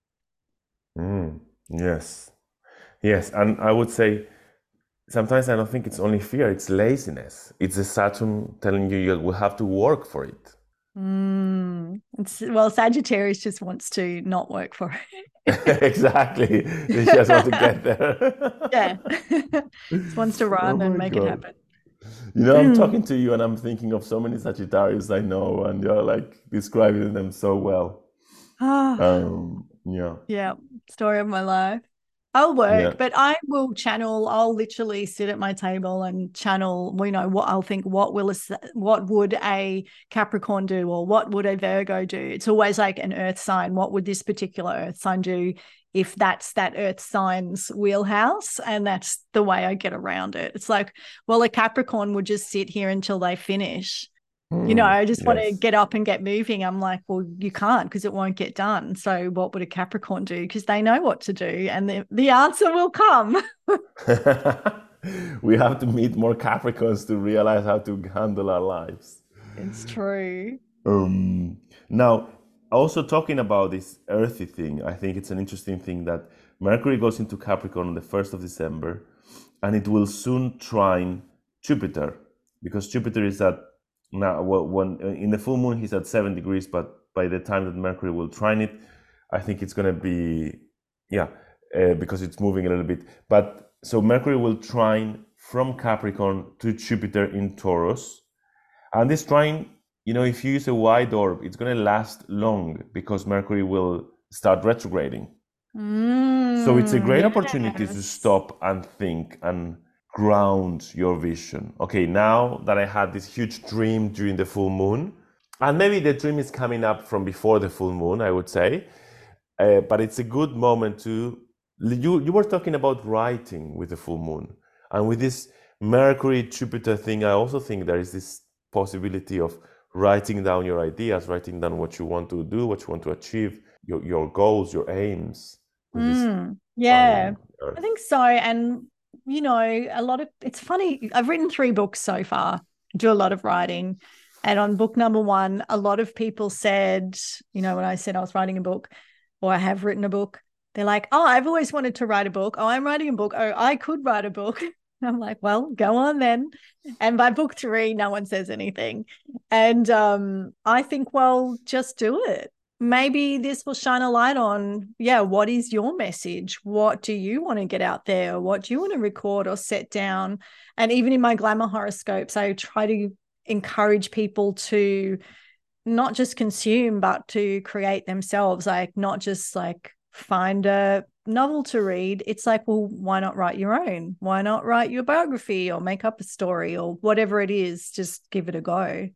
Yes. Yes. And I would say sometimes I don't think it's only fear, it's laziness. It's the Saturn telling you will have to work for it. Sagittarius just wants to not work for it. Exactly. They just want to get there. Yeah. Just wants to run and make it happen. I'm talking to you and I'm thinking of so many Sagittarius I know, and you're like describing them so well. Yeah. Story of my life. I'll work, but I will channel. I'll literally sit at my table and channel, what I'll think, what would a Capricorn do, or what would a Virgo do? It's always like an earth sign. What would this particular earth sign do if that's that earth sign's wheelhouse? And that's the way I get around it. It's like, well, a Capricorn would just sit here until they finish. I just want to get up and get moving. I'm like, well, you can't, because it won't get done. So what would a Capricorn do? Because they know what to do, and the answer will come. We have to meet more Capricorns to realize how to handle our lives. It's true. Now, also talking about this earthy thing, I think it's an interesting thing that Mercury goes into Capricorn on the 1st of December, and it will soon trine Jupiter, because Jupiter is at now, when in the full moon he's at 7 degrees, but by the time that Mercury will trine it, I think it's going to be, because it's moving a little bit. But so Mercury will trine from Capricorn to Jupiter in Taurus. And this trine, if you use a wide orb, it's going to last long because Mercury will start retrograding. So it's a great opportunity to stop and think and ground your vision. Okay, now that I had this huge dream during the full moon, and maybe the dream is coming up from before the full moon, I would say, but it's a good moment to, you were talking about writing with the full moon, and with this Mercury Jupiter thing, I also think there is this possibility of writing down your ideas, writing down what you want to do, what you want to achieve, your goals, your aims. Yeah, I think so. And it's funny, I've written 3 books so far, do a lot of writing. And on book number 1, a lot of people said, when I said I was writing a book, or I have written a book, they're like, oh, I've always wanted to write a book. Oh, I'm writing a book. Oh, I could write a book. I'm like, well, go on then. And by book 3, no one says anything. And I think, well, just do it. Maybe this will shine a light on, what is your message? What do you want to get out there? What do you want to record or set down? And even in my glamour horoscopes, I try to encourage people to not just consume, but to create themselves, like not just like find a novel to read. It's like, well, why not write your own? Why not write your biography or make up a story or whatever it is? Just give it a go.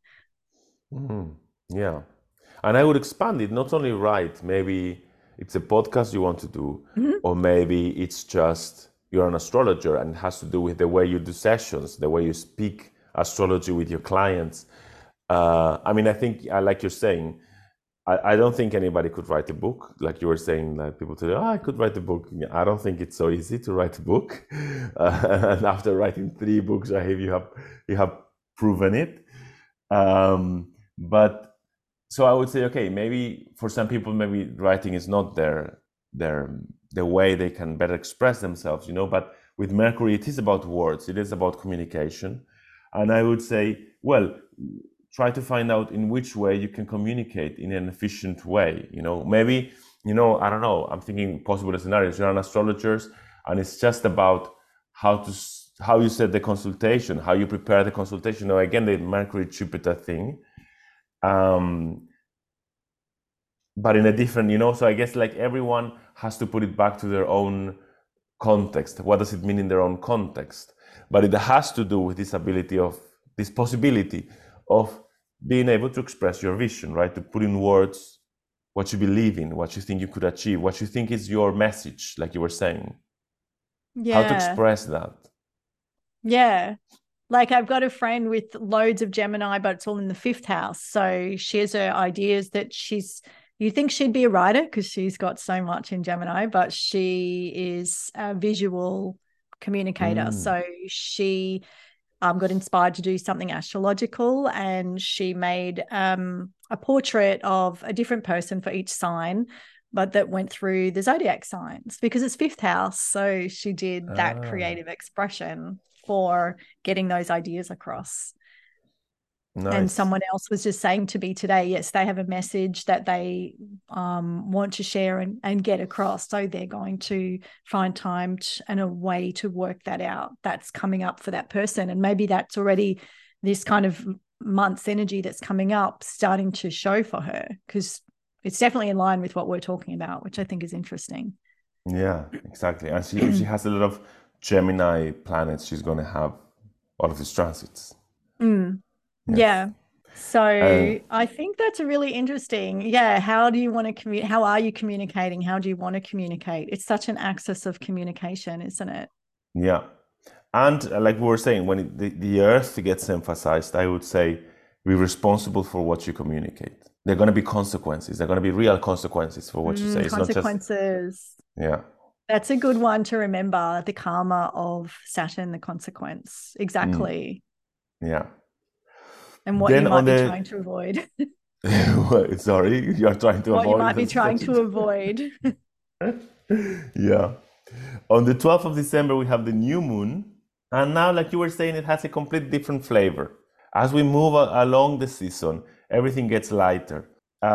Yeah. And I would expand it, not only write, maybe it's a podcast you want to do, or maybe it's just, you're an astrologer, and it has to do with the way you do sessions, the way you speak astrology with your clients. I mean, I think, like you're saying, I don't think anybody could write a book. Like you were saying, that people say, I could write a book. I don't think it's so easy to write a book. And after writing 3 books, I hope you have proven it. But so I would say, okay, maybe for some people, maybe writing is not the way they can better express themselves, but with Mercury, it is about words. It is about communication. And I would say, well, try to find out in which way you can communicate in an efficient way. Maybe, I don't know, I'm thinking possible scenarios. You're an astrologer, and it's just about how you set the consultation, how you prepare the consultation. Now, again, the Mercury-Jupiter thing. But in a different, so I guess like everyone has to put it back to their own context. What does it mean in their own context? But it has to do with this possibility of being able to express your vision, right? To put in words what you believe in, what you think you could achieve, what you think is your message, like you were saying. Yeah. How to express that. Yeah. Like I've got a friend with loads of Gemini, but it's all in the 5th house. So she has her ideas that you think she'd be a writer because she's got so much in Gemini, but she is a visual communicator. So she got inspired to do something astrological, and she made a portrait of a different person for each sign, but that went through the zodiac signs because it's 5th house. So she did that creative expression for getting those ideas across. Nice. And someone else was just saying to me today, yes, they have a message that they want to share and get across. So they're going to find time and a way to work that out. That's coming up for that person. And maybe that's already this kind of month's energy that's coming up, starting to show for her, because it's definitely in line with what we're talking about, which I think is interesting. Yeah, exactly. And she has a lot of Gemini planets. She's going to have all of these transits. Yes. Yeah. So I think that's a really interesting. Yeah. How do you want to communicate? How are you communicating? How do you want to communicate? It's such an axis of communication, isn't it? Yeah. And like we were saying, when the earth gets emphasized, I would say be responsible for what you communicate. There are going to be consequences. There are going to be real consequences for what you say. It's consequences. Not just, yeah. That's a good one to remember. The karma of Saturn, the consequence. Exactly. Yeah. And what then you might be trying to avoid. Sorry, you're trying to avoid. What you might be trying to avoid. Yeah. On the 12th of December, we have the new moon. And now, like you were saying, it has a completely different flavor. As we move along the season, everything gets lighter.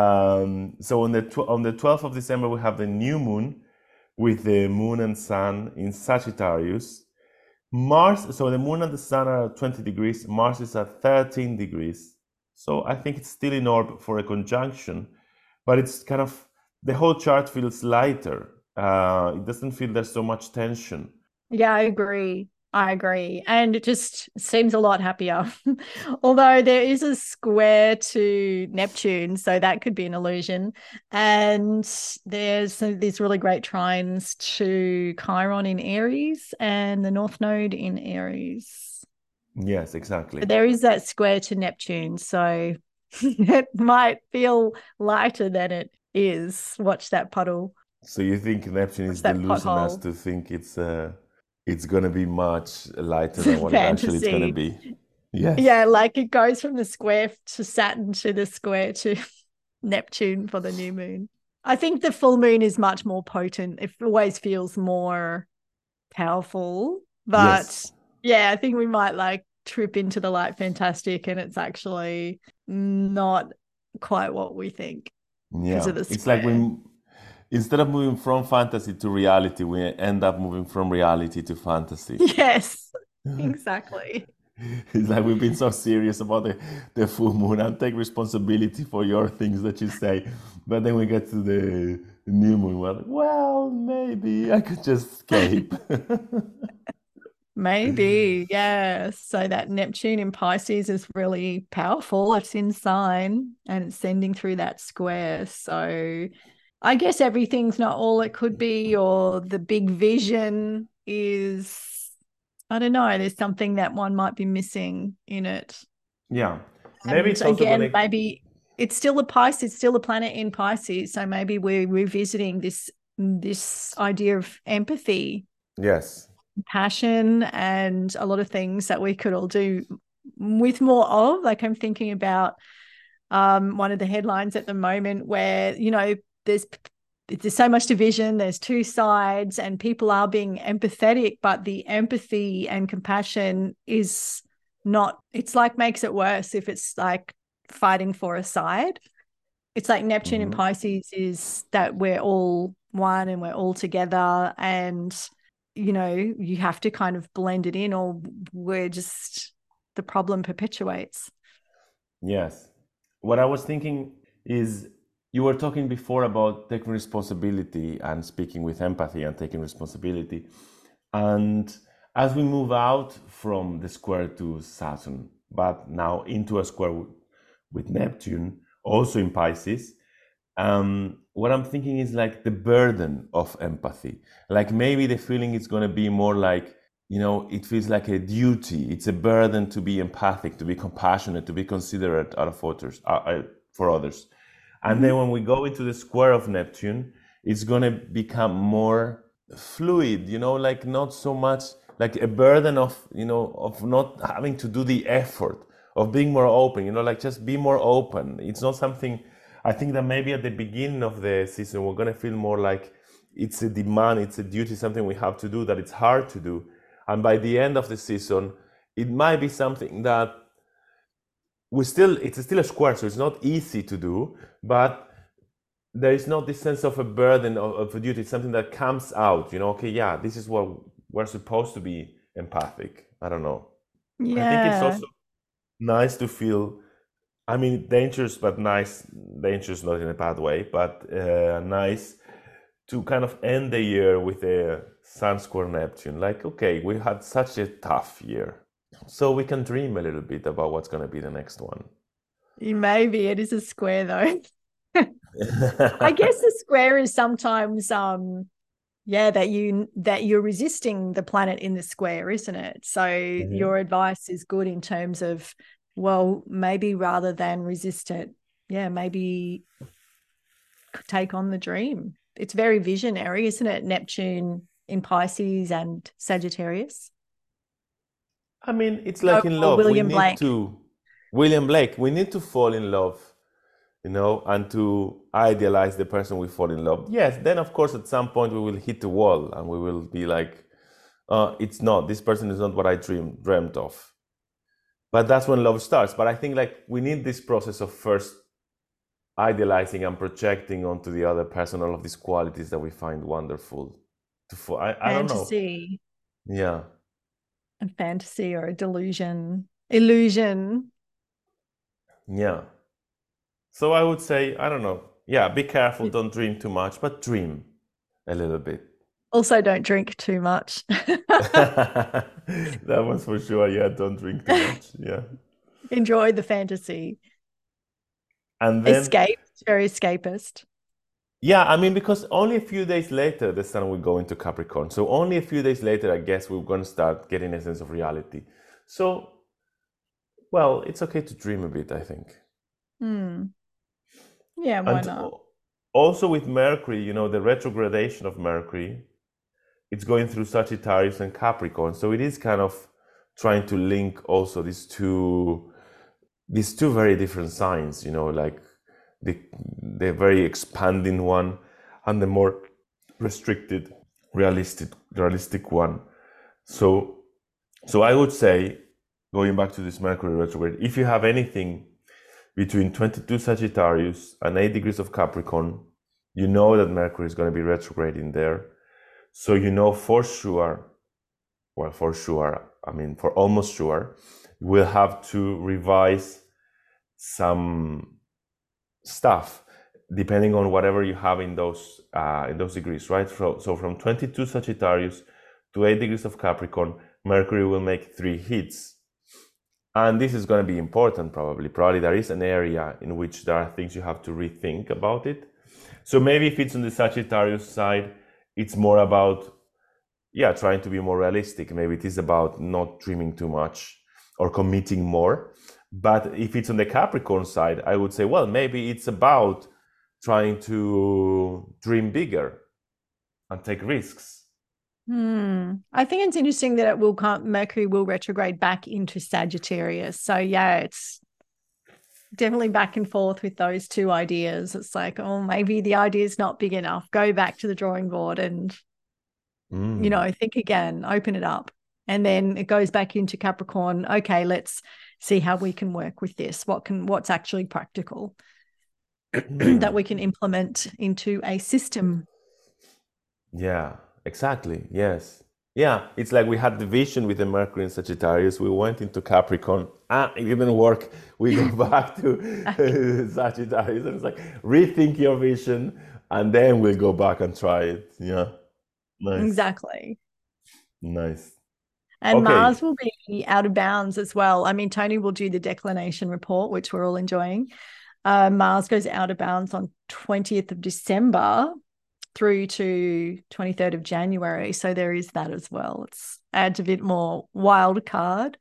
So on the 12th of December, we have the new moon with the moon and sun in Sagittarius. Mars, so the moon and the sun are at 20 degrees. Mars is at 13 degrees. So I think it's still in orb for a conjunction, but it's kind of, the whole chart feels lighter. It doesn't feel there's so much tension. Yeah, I agree. And it just seems a lot happier. Although there is a square to Neptune, so that could be an illusion. And there's these really great trines to Chiron in Aries and the North Node in Aries. Yes, exactly. But there is that square to Neptune, so it might feel lighter than it is. Watch that puddle. So you think Neptune is delusional as to think it's going to be much lighter than what it actually is going to be. Yes. Yeah, like it goes from the square to Saturn to the square to Neptune for the new moon. I think the full moon is much more potent. It always feels more powerful. But yes. Yeah, I think we might like trip into the light fantastic and it's actually not quite what we think. Yeah, it's like instead of moving from fantasy to reality, we end up moving from reality to fantasy. Yes, exactly. It's like we've been so serious about the full moon and take responsibility for your things that you say. But then we get to the new moon, we're like, well, maybe I could just escape. Maybe, yeah. So that Neptune in Pisces is really powerful. It's in sign and it's sending through that square. So I guess everything's not all it could be, or the big vision is, I don't know, there's something that one might be missing in it. Yeah. Maybe And it's also again, going to, maybe it's still a Pisces, it's still a planet in Pisces. So maybe we're revisiting this idea of empathy, yes. passion, and a lot of things that we could all do with more of. Like I'm thinking about one of the headlines at the moment where, there's so much division, there's two sides, and people are being empathetic, but the empathy and compassion is not, it's like makes it worse if it's like fighting for a side. It's like Neptune and Mm-hmm. Pisces is that we're all one and we're all together, and you have to kind of blend it in, or the problem perpetuates. Yes. What I was thinking is you were talking before about taking responsibility and speaking with empathy and taking responsibility. And as we move out from the square to Saturn, but now into a square with Neptune, also in Pisces, what I'm thinking is like the burden of empathy. Like maybe the feeling is going to be more like, it feels like a duty. It's a burden to be empathic, to be compassionate, to be considerate out of others, for others. And then when we go into the square of Neptune, it's going to become more fluid, like not so much like a burden of, of not having to do the effort, of being more open, like just be more open. It's not something, I think that maybe at the beginning of the season, we're going to feel more like it's a demand, it's a duty, something we have to do, that it's hard to do. And by the end of the season, it might be something that it's still a square, so it's not easy to do, but there is not this sense of a burden of a duty. It's something that comes out, okay, yeah, this is what we're supposed to be empathic. I don't know. I think it's Yeah. also nice to feel, I mean, dangerous, but nice. Dangerous, not in a bad way, but nice to kind of end the year with a Sun square Neptune. Like, okay, we had such a tough year, so we can dream a little bit about what's going to be the next one. Maybe it is a square though. I guess the square is sometimes that you're resisting the planet in the square, isn't it? So your advice is good in terms of, well, maybe rather than resist it, maybe take on the dream. It's very visionary, isn't it? Neptune in Pisces and Sagittarius. I mean, it's like in love. William Blake. William Blake, we need to fall in love, and to idealize the person we fall in love. Yes, then of course at some point we will hit the wall and we will be like, this person is not what I dreamt of. But that's when love starts. But I think like we need this process of first idealizing and projecting onto the other person all of these qualities that we find wonderful. I don't know. Fantasy. Yeah. A fantasy or a delusion. Illusion. Yeah. So I would say, I don't know. Yeah, be careful, don't dream too much, but dream a little bit. Also, don't drink too much. That was for sure. Yeah, don't drink too much. Yeah. Enjoy the fantasy. And then very escapist. Yeah, I mean, because only a few days later the sun will go into Capricorn. So only a few days later, I guess we're going to start getting a sense of reality. So, well, it's okay to dream a bit, I think. Yeah, why not? Also with Mercury, the retrogradation of Mercury, it's going through Sagittarius and Capricorn. So it is kind of trying to link also these two very different signs, like the very expanding one and the more restricted, realistic one. So I would say, going back to this Mercury retrograde, if you have anything between 22 Sagittarius and 8 degrees of Capricorn, you know that Mercury is going to be retrograding there. So for almost sure, we'll have to revise some stuff depending on whatever you have in those degrees, right? So from 22 Sagittarius to 8 degrees of Capricorn, Mercury will make 3 hits. And this is going to be important, probably. Probably there is an area in which there are things you have to rethink about it. So maybe if it's on the Sagittarius side, it's more about yeah, trying to be more realistic. Maybe it is about not dreaming too much or committing more. But if it's on the Capricorn side, I would say, well, maybe it's about trying to dream bigger and take risks. I think it's interesting that Mercury will retrograde back into Sagittarius. So yeah, it's definitely back and forth with those two ideas. It's like, oh, maybe the idea is not big enough. Go back to the drawing board and, think again, open it up. And then it goes back into Capricorn. Okay, let's see how we can work with this. What's actually practical that we can implement into a system. Yeah, exactly. Yes. Yeah, it's like we had the vision with the Mercury in Sagittarius. We went into Capricorn. It didn't work. We go back to Sagittarius. And it's like, rethink your vision, and then we'll go back and try it. Yeah. Nice. Exactly. Nice. And Okay. Mars will be out of bounds as well. I mean, Tony will do the declination report, which we're all enjoying. Mars goes out of bounds on 20th of December through to 23rd of January. So there is that as well. It adds a bit more wild card.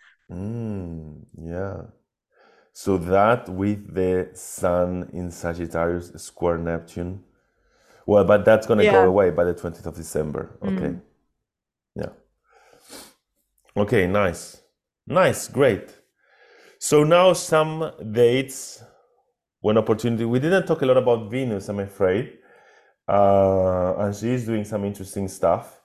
Yeah. So that with the Sun in Sagittarius square Neptune. Well, but that's going to go away by the 20th of December. Okay. Yeah. Okay, nice. Nice, great. So now some dates when opportunity. We didn't talk a lot about Venus, I'm afraid. And she's doing some interesting stuff.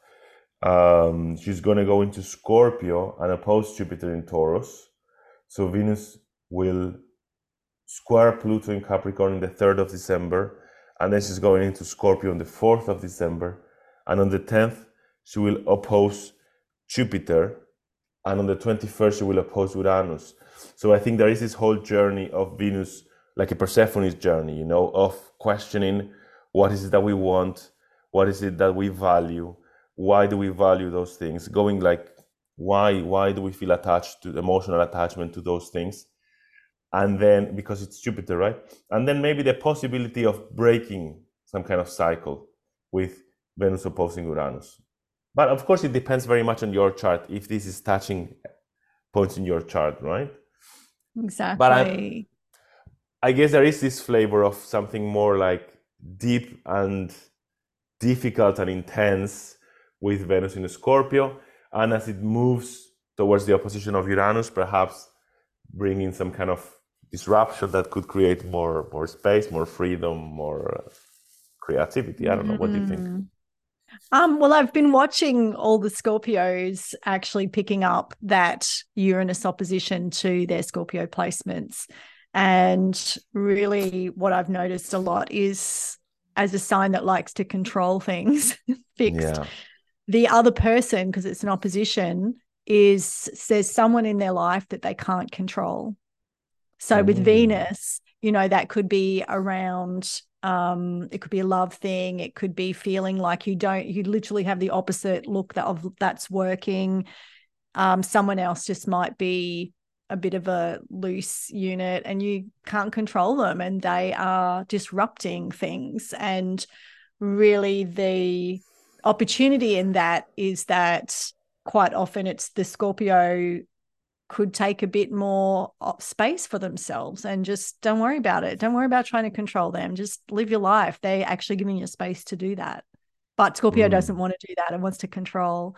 She's going to go into Scorpio and oppose Jupiter in Taurus. So Venus will square Pluto in Capricorn on the 3rd of December, and then she's going into Scorpio on the 4th of December, and on the 10th she will oppose Jupiter, and on the 21st she will oppose Uranus. So I think there is this whole journey of Venus, like a Persephone's journey, of questioning what is it that we want, what is it that we value, why do we value those things, going like, why do we feel attached to emotional attachment to those things? And then, because it's Jupiter, right? And then maybe the possibility of breaking some kind of cycle with Venus opposing Uranus. But of course, it depends very much on your chart, if this is touching points in your chart, right? Exactly. But I guess there is this flavor of something more like deep and difficult and intense with Venus in Scorpio. And as it moves towards the opposition of Uranus, perhaps bringing some kind of disruption that could create more space, more freedom, more creativity. I don't know. What do you think? Well, I've been watching all the Scorpios actually picking up that Uranus opposition to their Scorpio placements. And really what I've noticed a lot is, as a sign that likes to control things fixed, the other person, because it's an opposition, there's someone in their life that they can't control. So with Venus, that could be around, it could be a love thing. It could be feeling like you literally have the opposite look that's working. Someone else just might be a bit of a loose unit and you can't control them and they are disrupting things. And really the opportunity in that is that quite often it's the Scorpio could take a bit more space for themselves and just don't worry about it. Don't worry about trying to control them. Just live your life. They're actually giving you space to do that. But Scorpio doesn't want to do that and wants to control.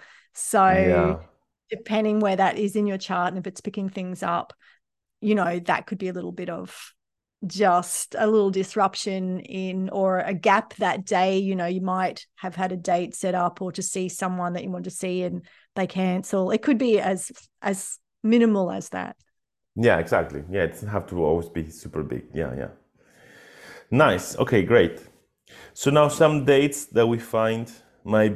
So depending where that is in your chart and if it's picking things up, that could be a little bit of just a little disruption or a gap that day. You might have had a date set up or to see someone that you want to see and they cancel. It could be as minimal as that. Yeah, exactly. Yeah, it doesn't have to always be super big. Yeah. Nice. Okay, great. So now some dates that we find might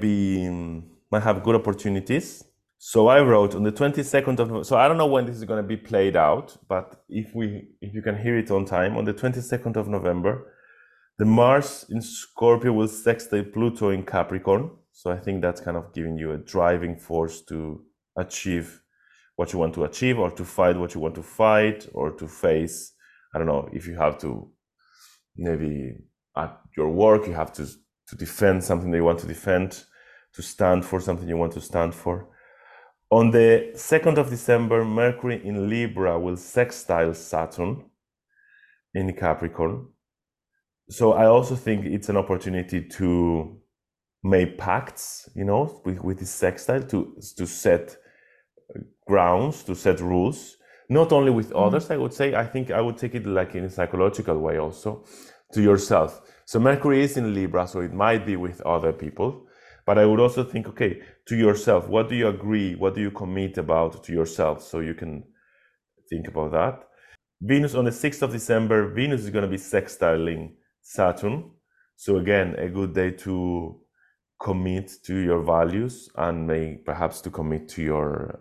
have good opportunities. So I wrote on the 22nd of November. So I don't know when this is going to be played out, but if you can hear it on time, on the 22nd of November, the Mars in Scorpio will sextile Pluto in Capricorn. So I think that's kind of giving you a driving force to achieve what you want to achieve, or to fight what you want to fight, or to face, I don't know, if you have to, maybe at your work, you have to defend something that you want to defend, to stand for something you want to stand for. On the 2nd of December, Mercury in Libra will sextile Saturn in Capricorn. So I also think it's an opportunity to make pacts, with this sextile to set grounds, to set rules, not only with others, I would say. I think I would take it like in a psychological way also, to yourself. So Mercury is in Libra, so it might be with other people. But I would also think, okay, to yourself, what do you agree? What do you commit about to yourself? So you can think about that. Venus on the 6th of December, Venus is going to be sextiling Saturn. So again, a good day to commit to your values and perhaps to commit to your,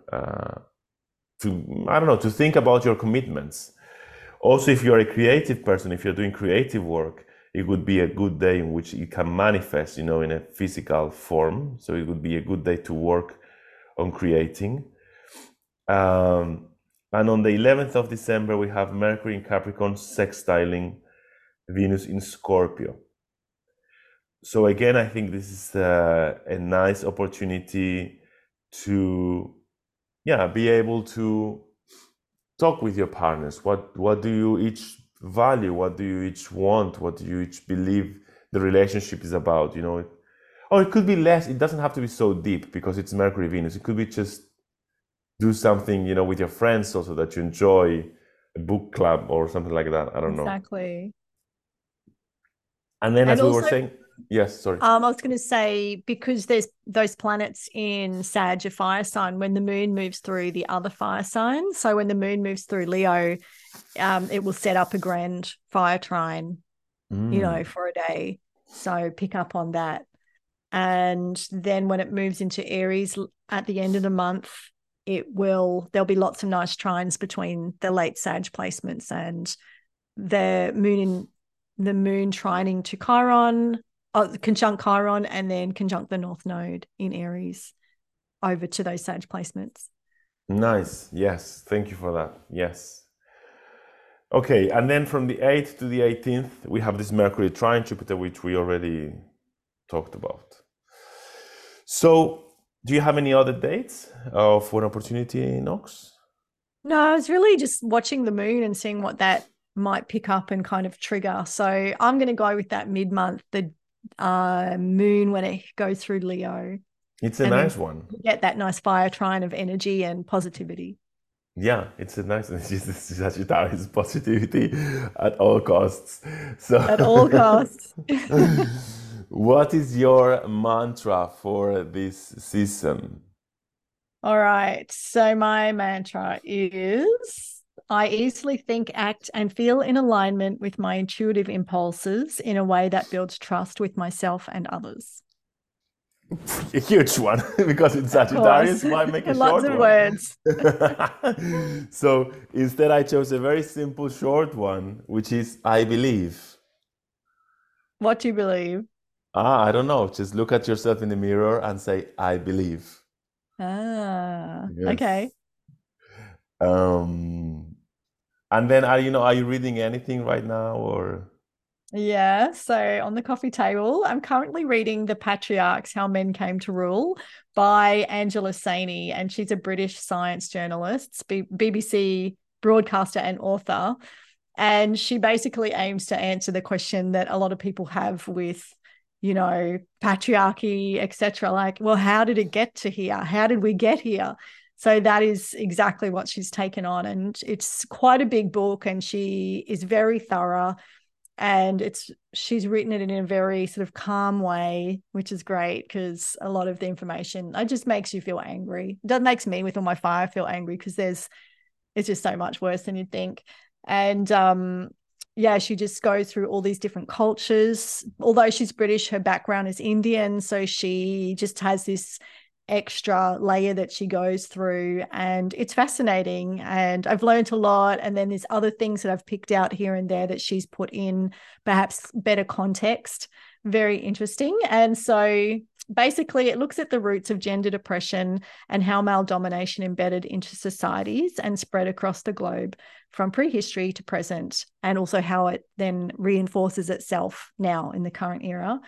to think about your commitments. Also, if you're a creative person, if you're doing creative work, it would be a good day in which it can manifest, in a physical form. So it would be a good day to work on creating. And on the 11th of December, we have Mercury in Capricorn sextiling Venus in Scorpio. So again, I think this is a nice opportunity to, be able to talk with your partners. What do you each value? What do you each want? What do you each believe the relationship is about? Or it could be less. It doesn't have to be so deep because it's Mercury Venus. It could be just do something, with your friends also that you enjoy, a book club or something like that. I don't know. Exactly. And then, as we were saying, yes, sorry. I was going to say, because there's those planets in Sag, a fire sign, when the moon moves through the other fire sign. So when the moon moves through Leo, it will set up a grand fire trine, for a day. So pick up on that. And then when it moves into Aries at the end of the month, there'll be lots of nice trines between the late Sag placements and the moon trining to Chiron, conjunct Chiron, and then conjunct the North Node in Aries over to those Sag placements. Nice. Yes. Thank you for that. Yes. Okay. And then from the 8th to the 18th, we have this Mercury trine Jupiter, which we already talked about. So do you have any other dates for an opportunity, Knox? No, I was really just watching the moon and seeing what that might pick up and kind of trigger. So I'm going to go with that mid-month, the moon when it goes through Leo. It's a nice one. You get that nice fire trine of energy and positivity. Yeah, it's a nice Sagittarius positivity at all costs. So at all costs. What is your mantra for this season? All right. So my mantra is, I easily think, act, and feel in alignment with my intuitive impulses in a way that builds trust with myself and others. A huge one, because it's Sagittarius. Why make a short one? Lots of words. So instead, I chose a very simple short one, which is I believe. What do you believe? I don't know. Just look at yourself in the mirror and say, I believe. Yes. Okay. And then are you reading anything right now, or? Yeah, so on the coffee table, I'm currently reading The Patriarchs, How Men Came to Rule by Angela Saini, and she's a British science journalist, BBC broadcaster and author. And she basically aims to answer the question that a lot of people have with, patriarchy, etc. Like, well, how did it get to here? How did we get here? So that is exactly what she's taken on. And it's quite a big book, and she is very thorough. And she's written it in a very sort of calm way, which is great, because a lot of the information, it just makes you feel angry. That makes me, with all my fire, feel angry, because it's just so much worse than you'd think. And she just goes through all these different cultures. Although she's British, her background is Indian, so she just has this extra layer that she goes through, and it's fascinating, and I've learned a lot. And then there's other things that I've picked out here and there that she's put in perhaps better context. Very interesting. And so basically it looks at the roots of gender depression and how male domination embedded into societies and spread across the globe from prehistory to present, and also how it then reinforces itself now in the current era.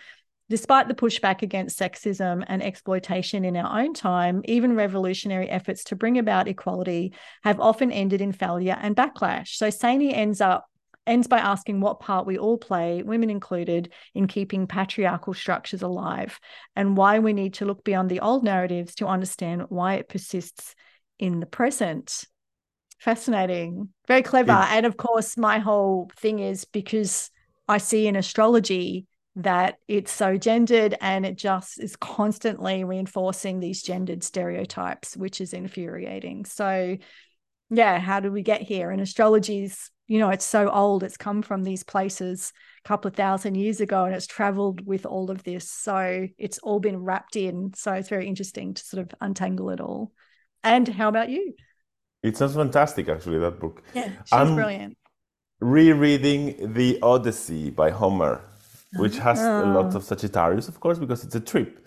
Despite the pushback against sexism and exploitation in our own time, even revolutionary efforts to bring about equality have often ended in failure and backlash. So Saini ends by asking what part we all play, women included, in keeping patriarchal structures alive, and why we need to look beyond the old narratives to understand why it persists in the present. Fascinating. Very clever. And of course, my whole thing is because I see in astrology that it's so gendered and it just is constantly reinforcing these gendered stereotypes, which is infuriating. So, yeah, how did we get here? And astrology's, it's so old. It's come from these places a couple of thousand years ago and it's traveled with all of this. So it's all been wrapped in. So it's very interesting to sort of untangle it all. And how about you? It sounds fantastic, actually, that book. Yeah, she's brilliant. Rereading The Odyssey by Homer, which has a lot of Sagittarius, of course, because it's a trip.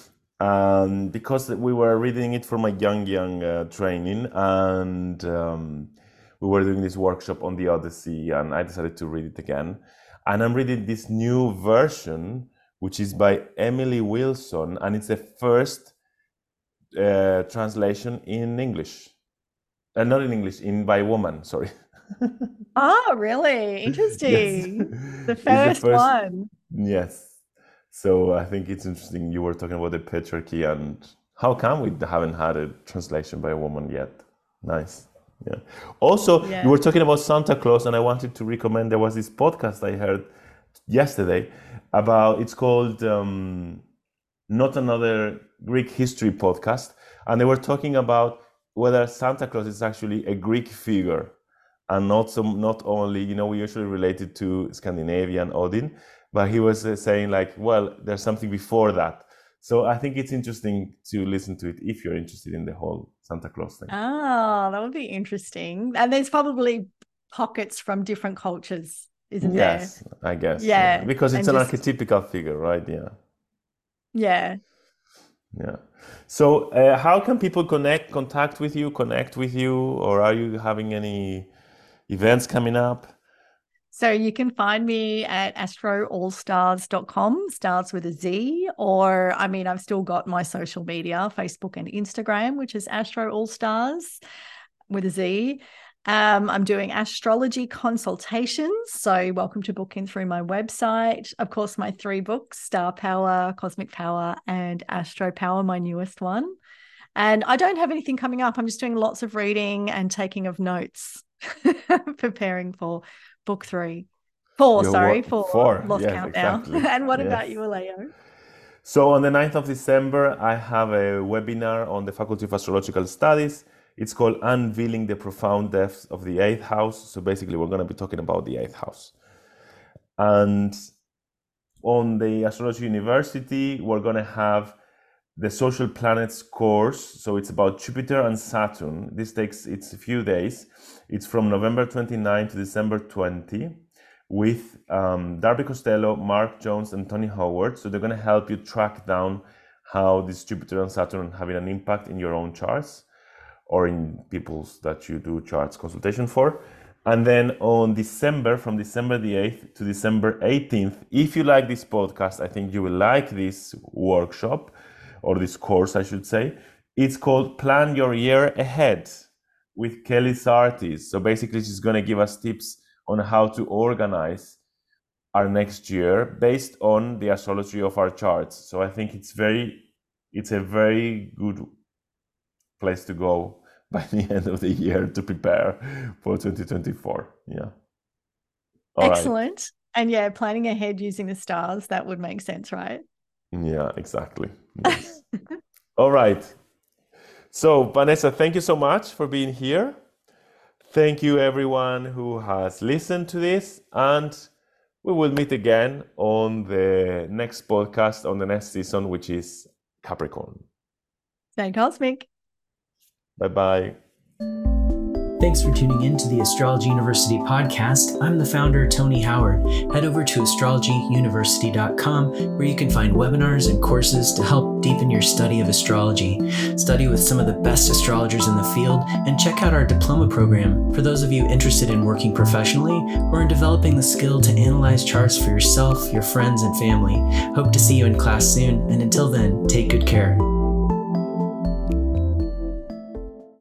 Because we were reading it for my young training, and we were doing this workshop on The Odyssey, and I decided to read it again. And I'm reading this new version, which is by Emily Wilson, and it's the first translation in English. Not in English, by a woman, sorry. Oh, really? Interesting. Yes. The first one. Yes. So I think it's interesting. You were talking about the patriarchy and how come we haven't had a translation by a woman yet? Nice. Yeah. Also, you were talking about Santa Claus, and I wanted to recommend, there was this podcast I heard yesterday about, it's called Not Another Greek History Podcast. And they were talking about whether Santa Claus is actually a Greek figure and not only, we usually relate it to Scandinavian Odin, but he was saying like, well, there's something before that. So I think it's interesting to listen to it if you're interested in the whole Santa Claus thing. Oh, that would be interesting. And there's probably pockets from different cultures, isn't there? Yes, I guess. Yeah. Because it's an archetypical figure, right? Yeah. Yeah. Yeah. So how can people connect with you, or are you having any events coming up? So you can find me at astroallstars.com, stars with a Z, or I've still got my social media, Facebook and Instagram, which is Astro All Stars with a Z. I'm doing astrology consultations, so you're welcome to book in through my website. Of course, my 3 books, Star Power, Cosmic Power, and Astro Power, my newest one. And I don't have anything coming up. I'm just doing lots of reading and taking of notes, preparing for book 3. 4, sorry, 4. Lost count exactly. Now. And what about you, Aleo? So on the 9th of December, I have a webinar on the Faculty of Astrological Studies. It's called Unveiling the Profound Depths of the 8th House. So basically, we're going to be talking about the 8th house. And on the Astrology University, we're going to have the Social Planets course. So it's about Jupiter and Saturn. It's a few days. It's from November 29 to December 20 with Darby Costello, Mark Jones, and Tony Howard. So they're going to help you track down how this Jupiter and Saturn are having an impact in your own charts or in people's that you do charts consultation for. And then on from December the 8th to December 18th, if you like this podcast, I think you will like this workshop, or this course, I should say. It's called Plan Your Year Ahead with Kelly Sartis. So basically, she's going to give us tips on how to organize our next year based on the astrology of our charts. So I think it's a very good place to go by the end of the year to prepare for 2024. Yeah. Excellent. Right. And yeah, planning ahead using the stars, that would make sense, right? Yeah, exactly. Yes. All right. So, Vanessa, thank you so much for being here. Thank you, everyone who has listened to this. And we will meet again on the next podcast, on the next season, which is Capricorn. Stay cosmic. Bye-bye. Thanks for tuning in to the Astrology University podcast. I'm the founder, Tony Howard. Head over to astrologyuniversity.com where you can find webinars and courses to help deepen your study of astrology. Study with some of the best astrologers in the field and check out our diploma program for those of you interested in working professionally or in developing the skill to analyze charts for yourself, your friends, and family. Hope to see you in class soon, and until then, take good care.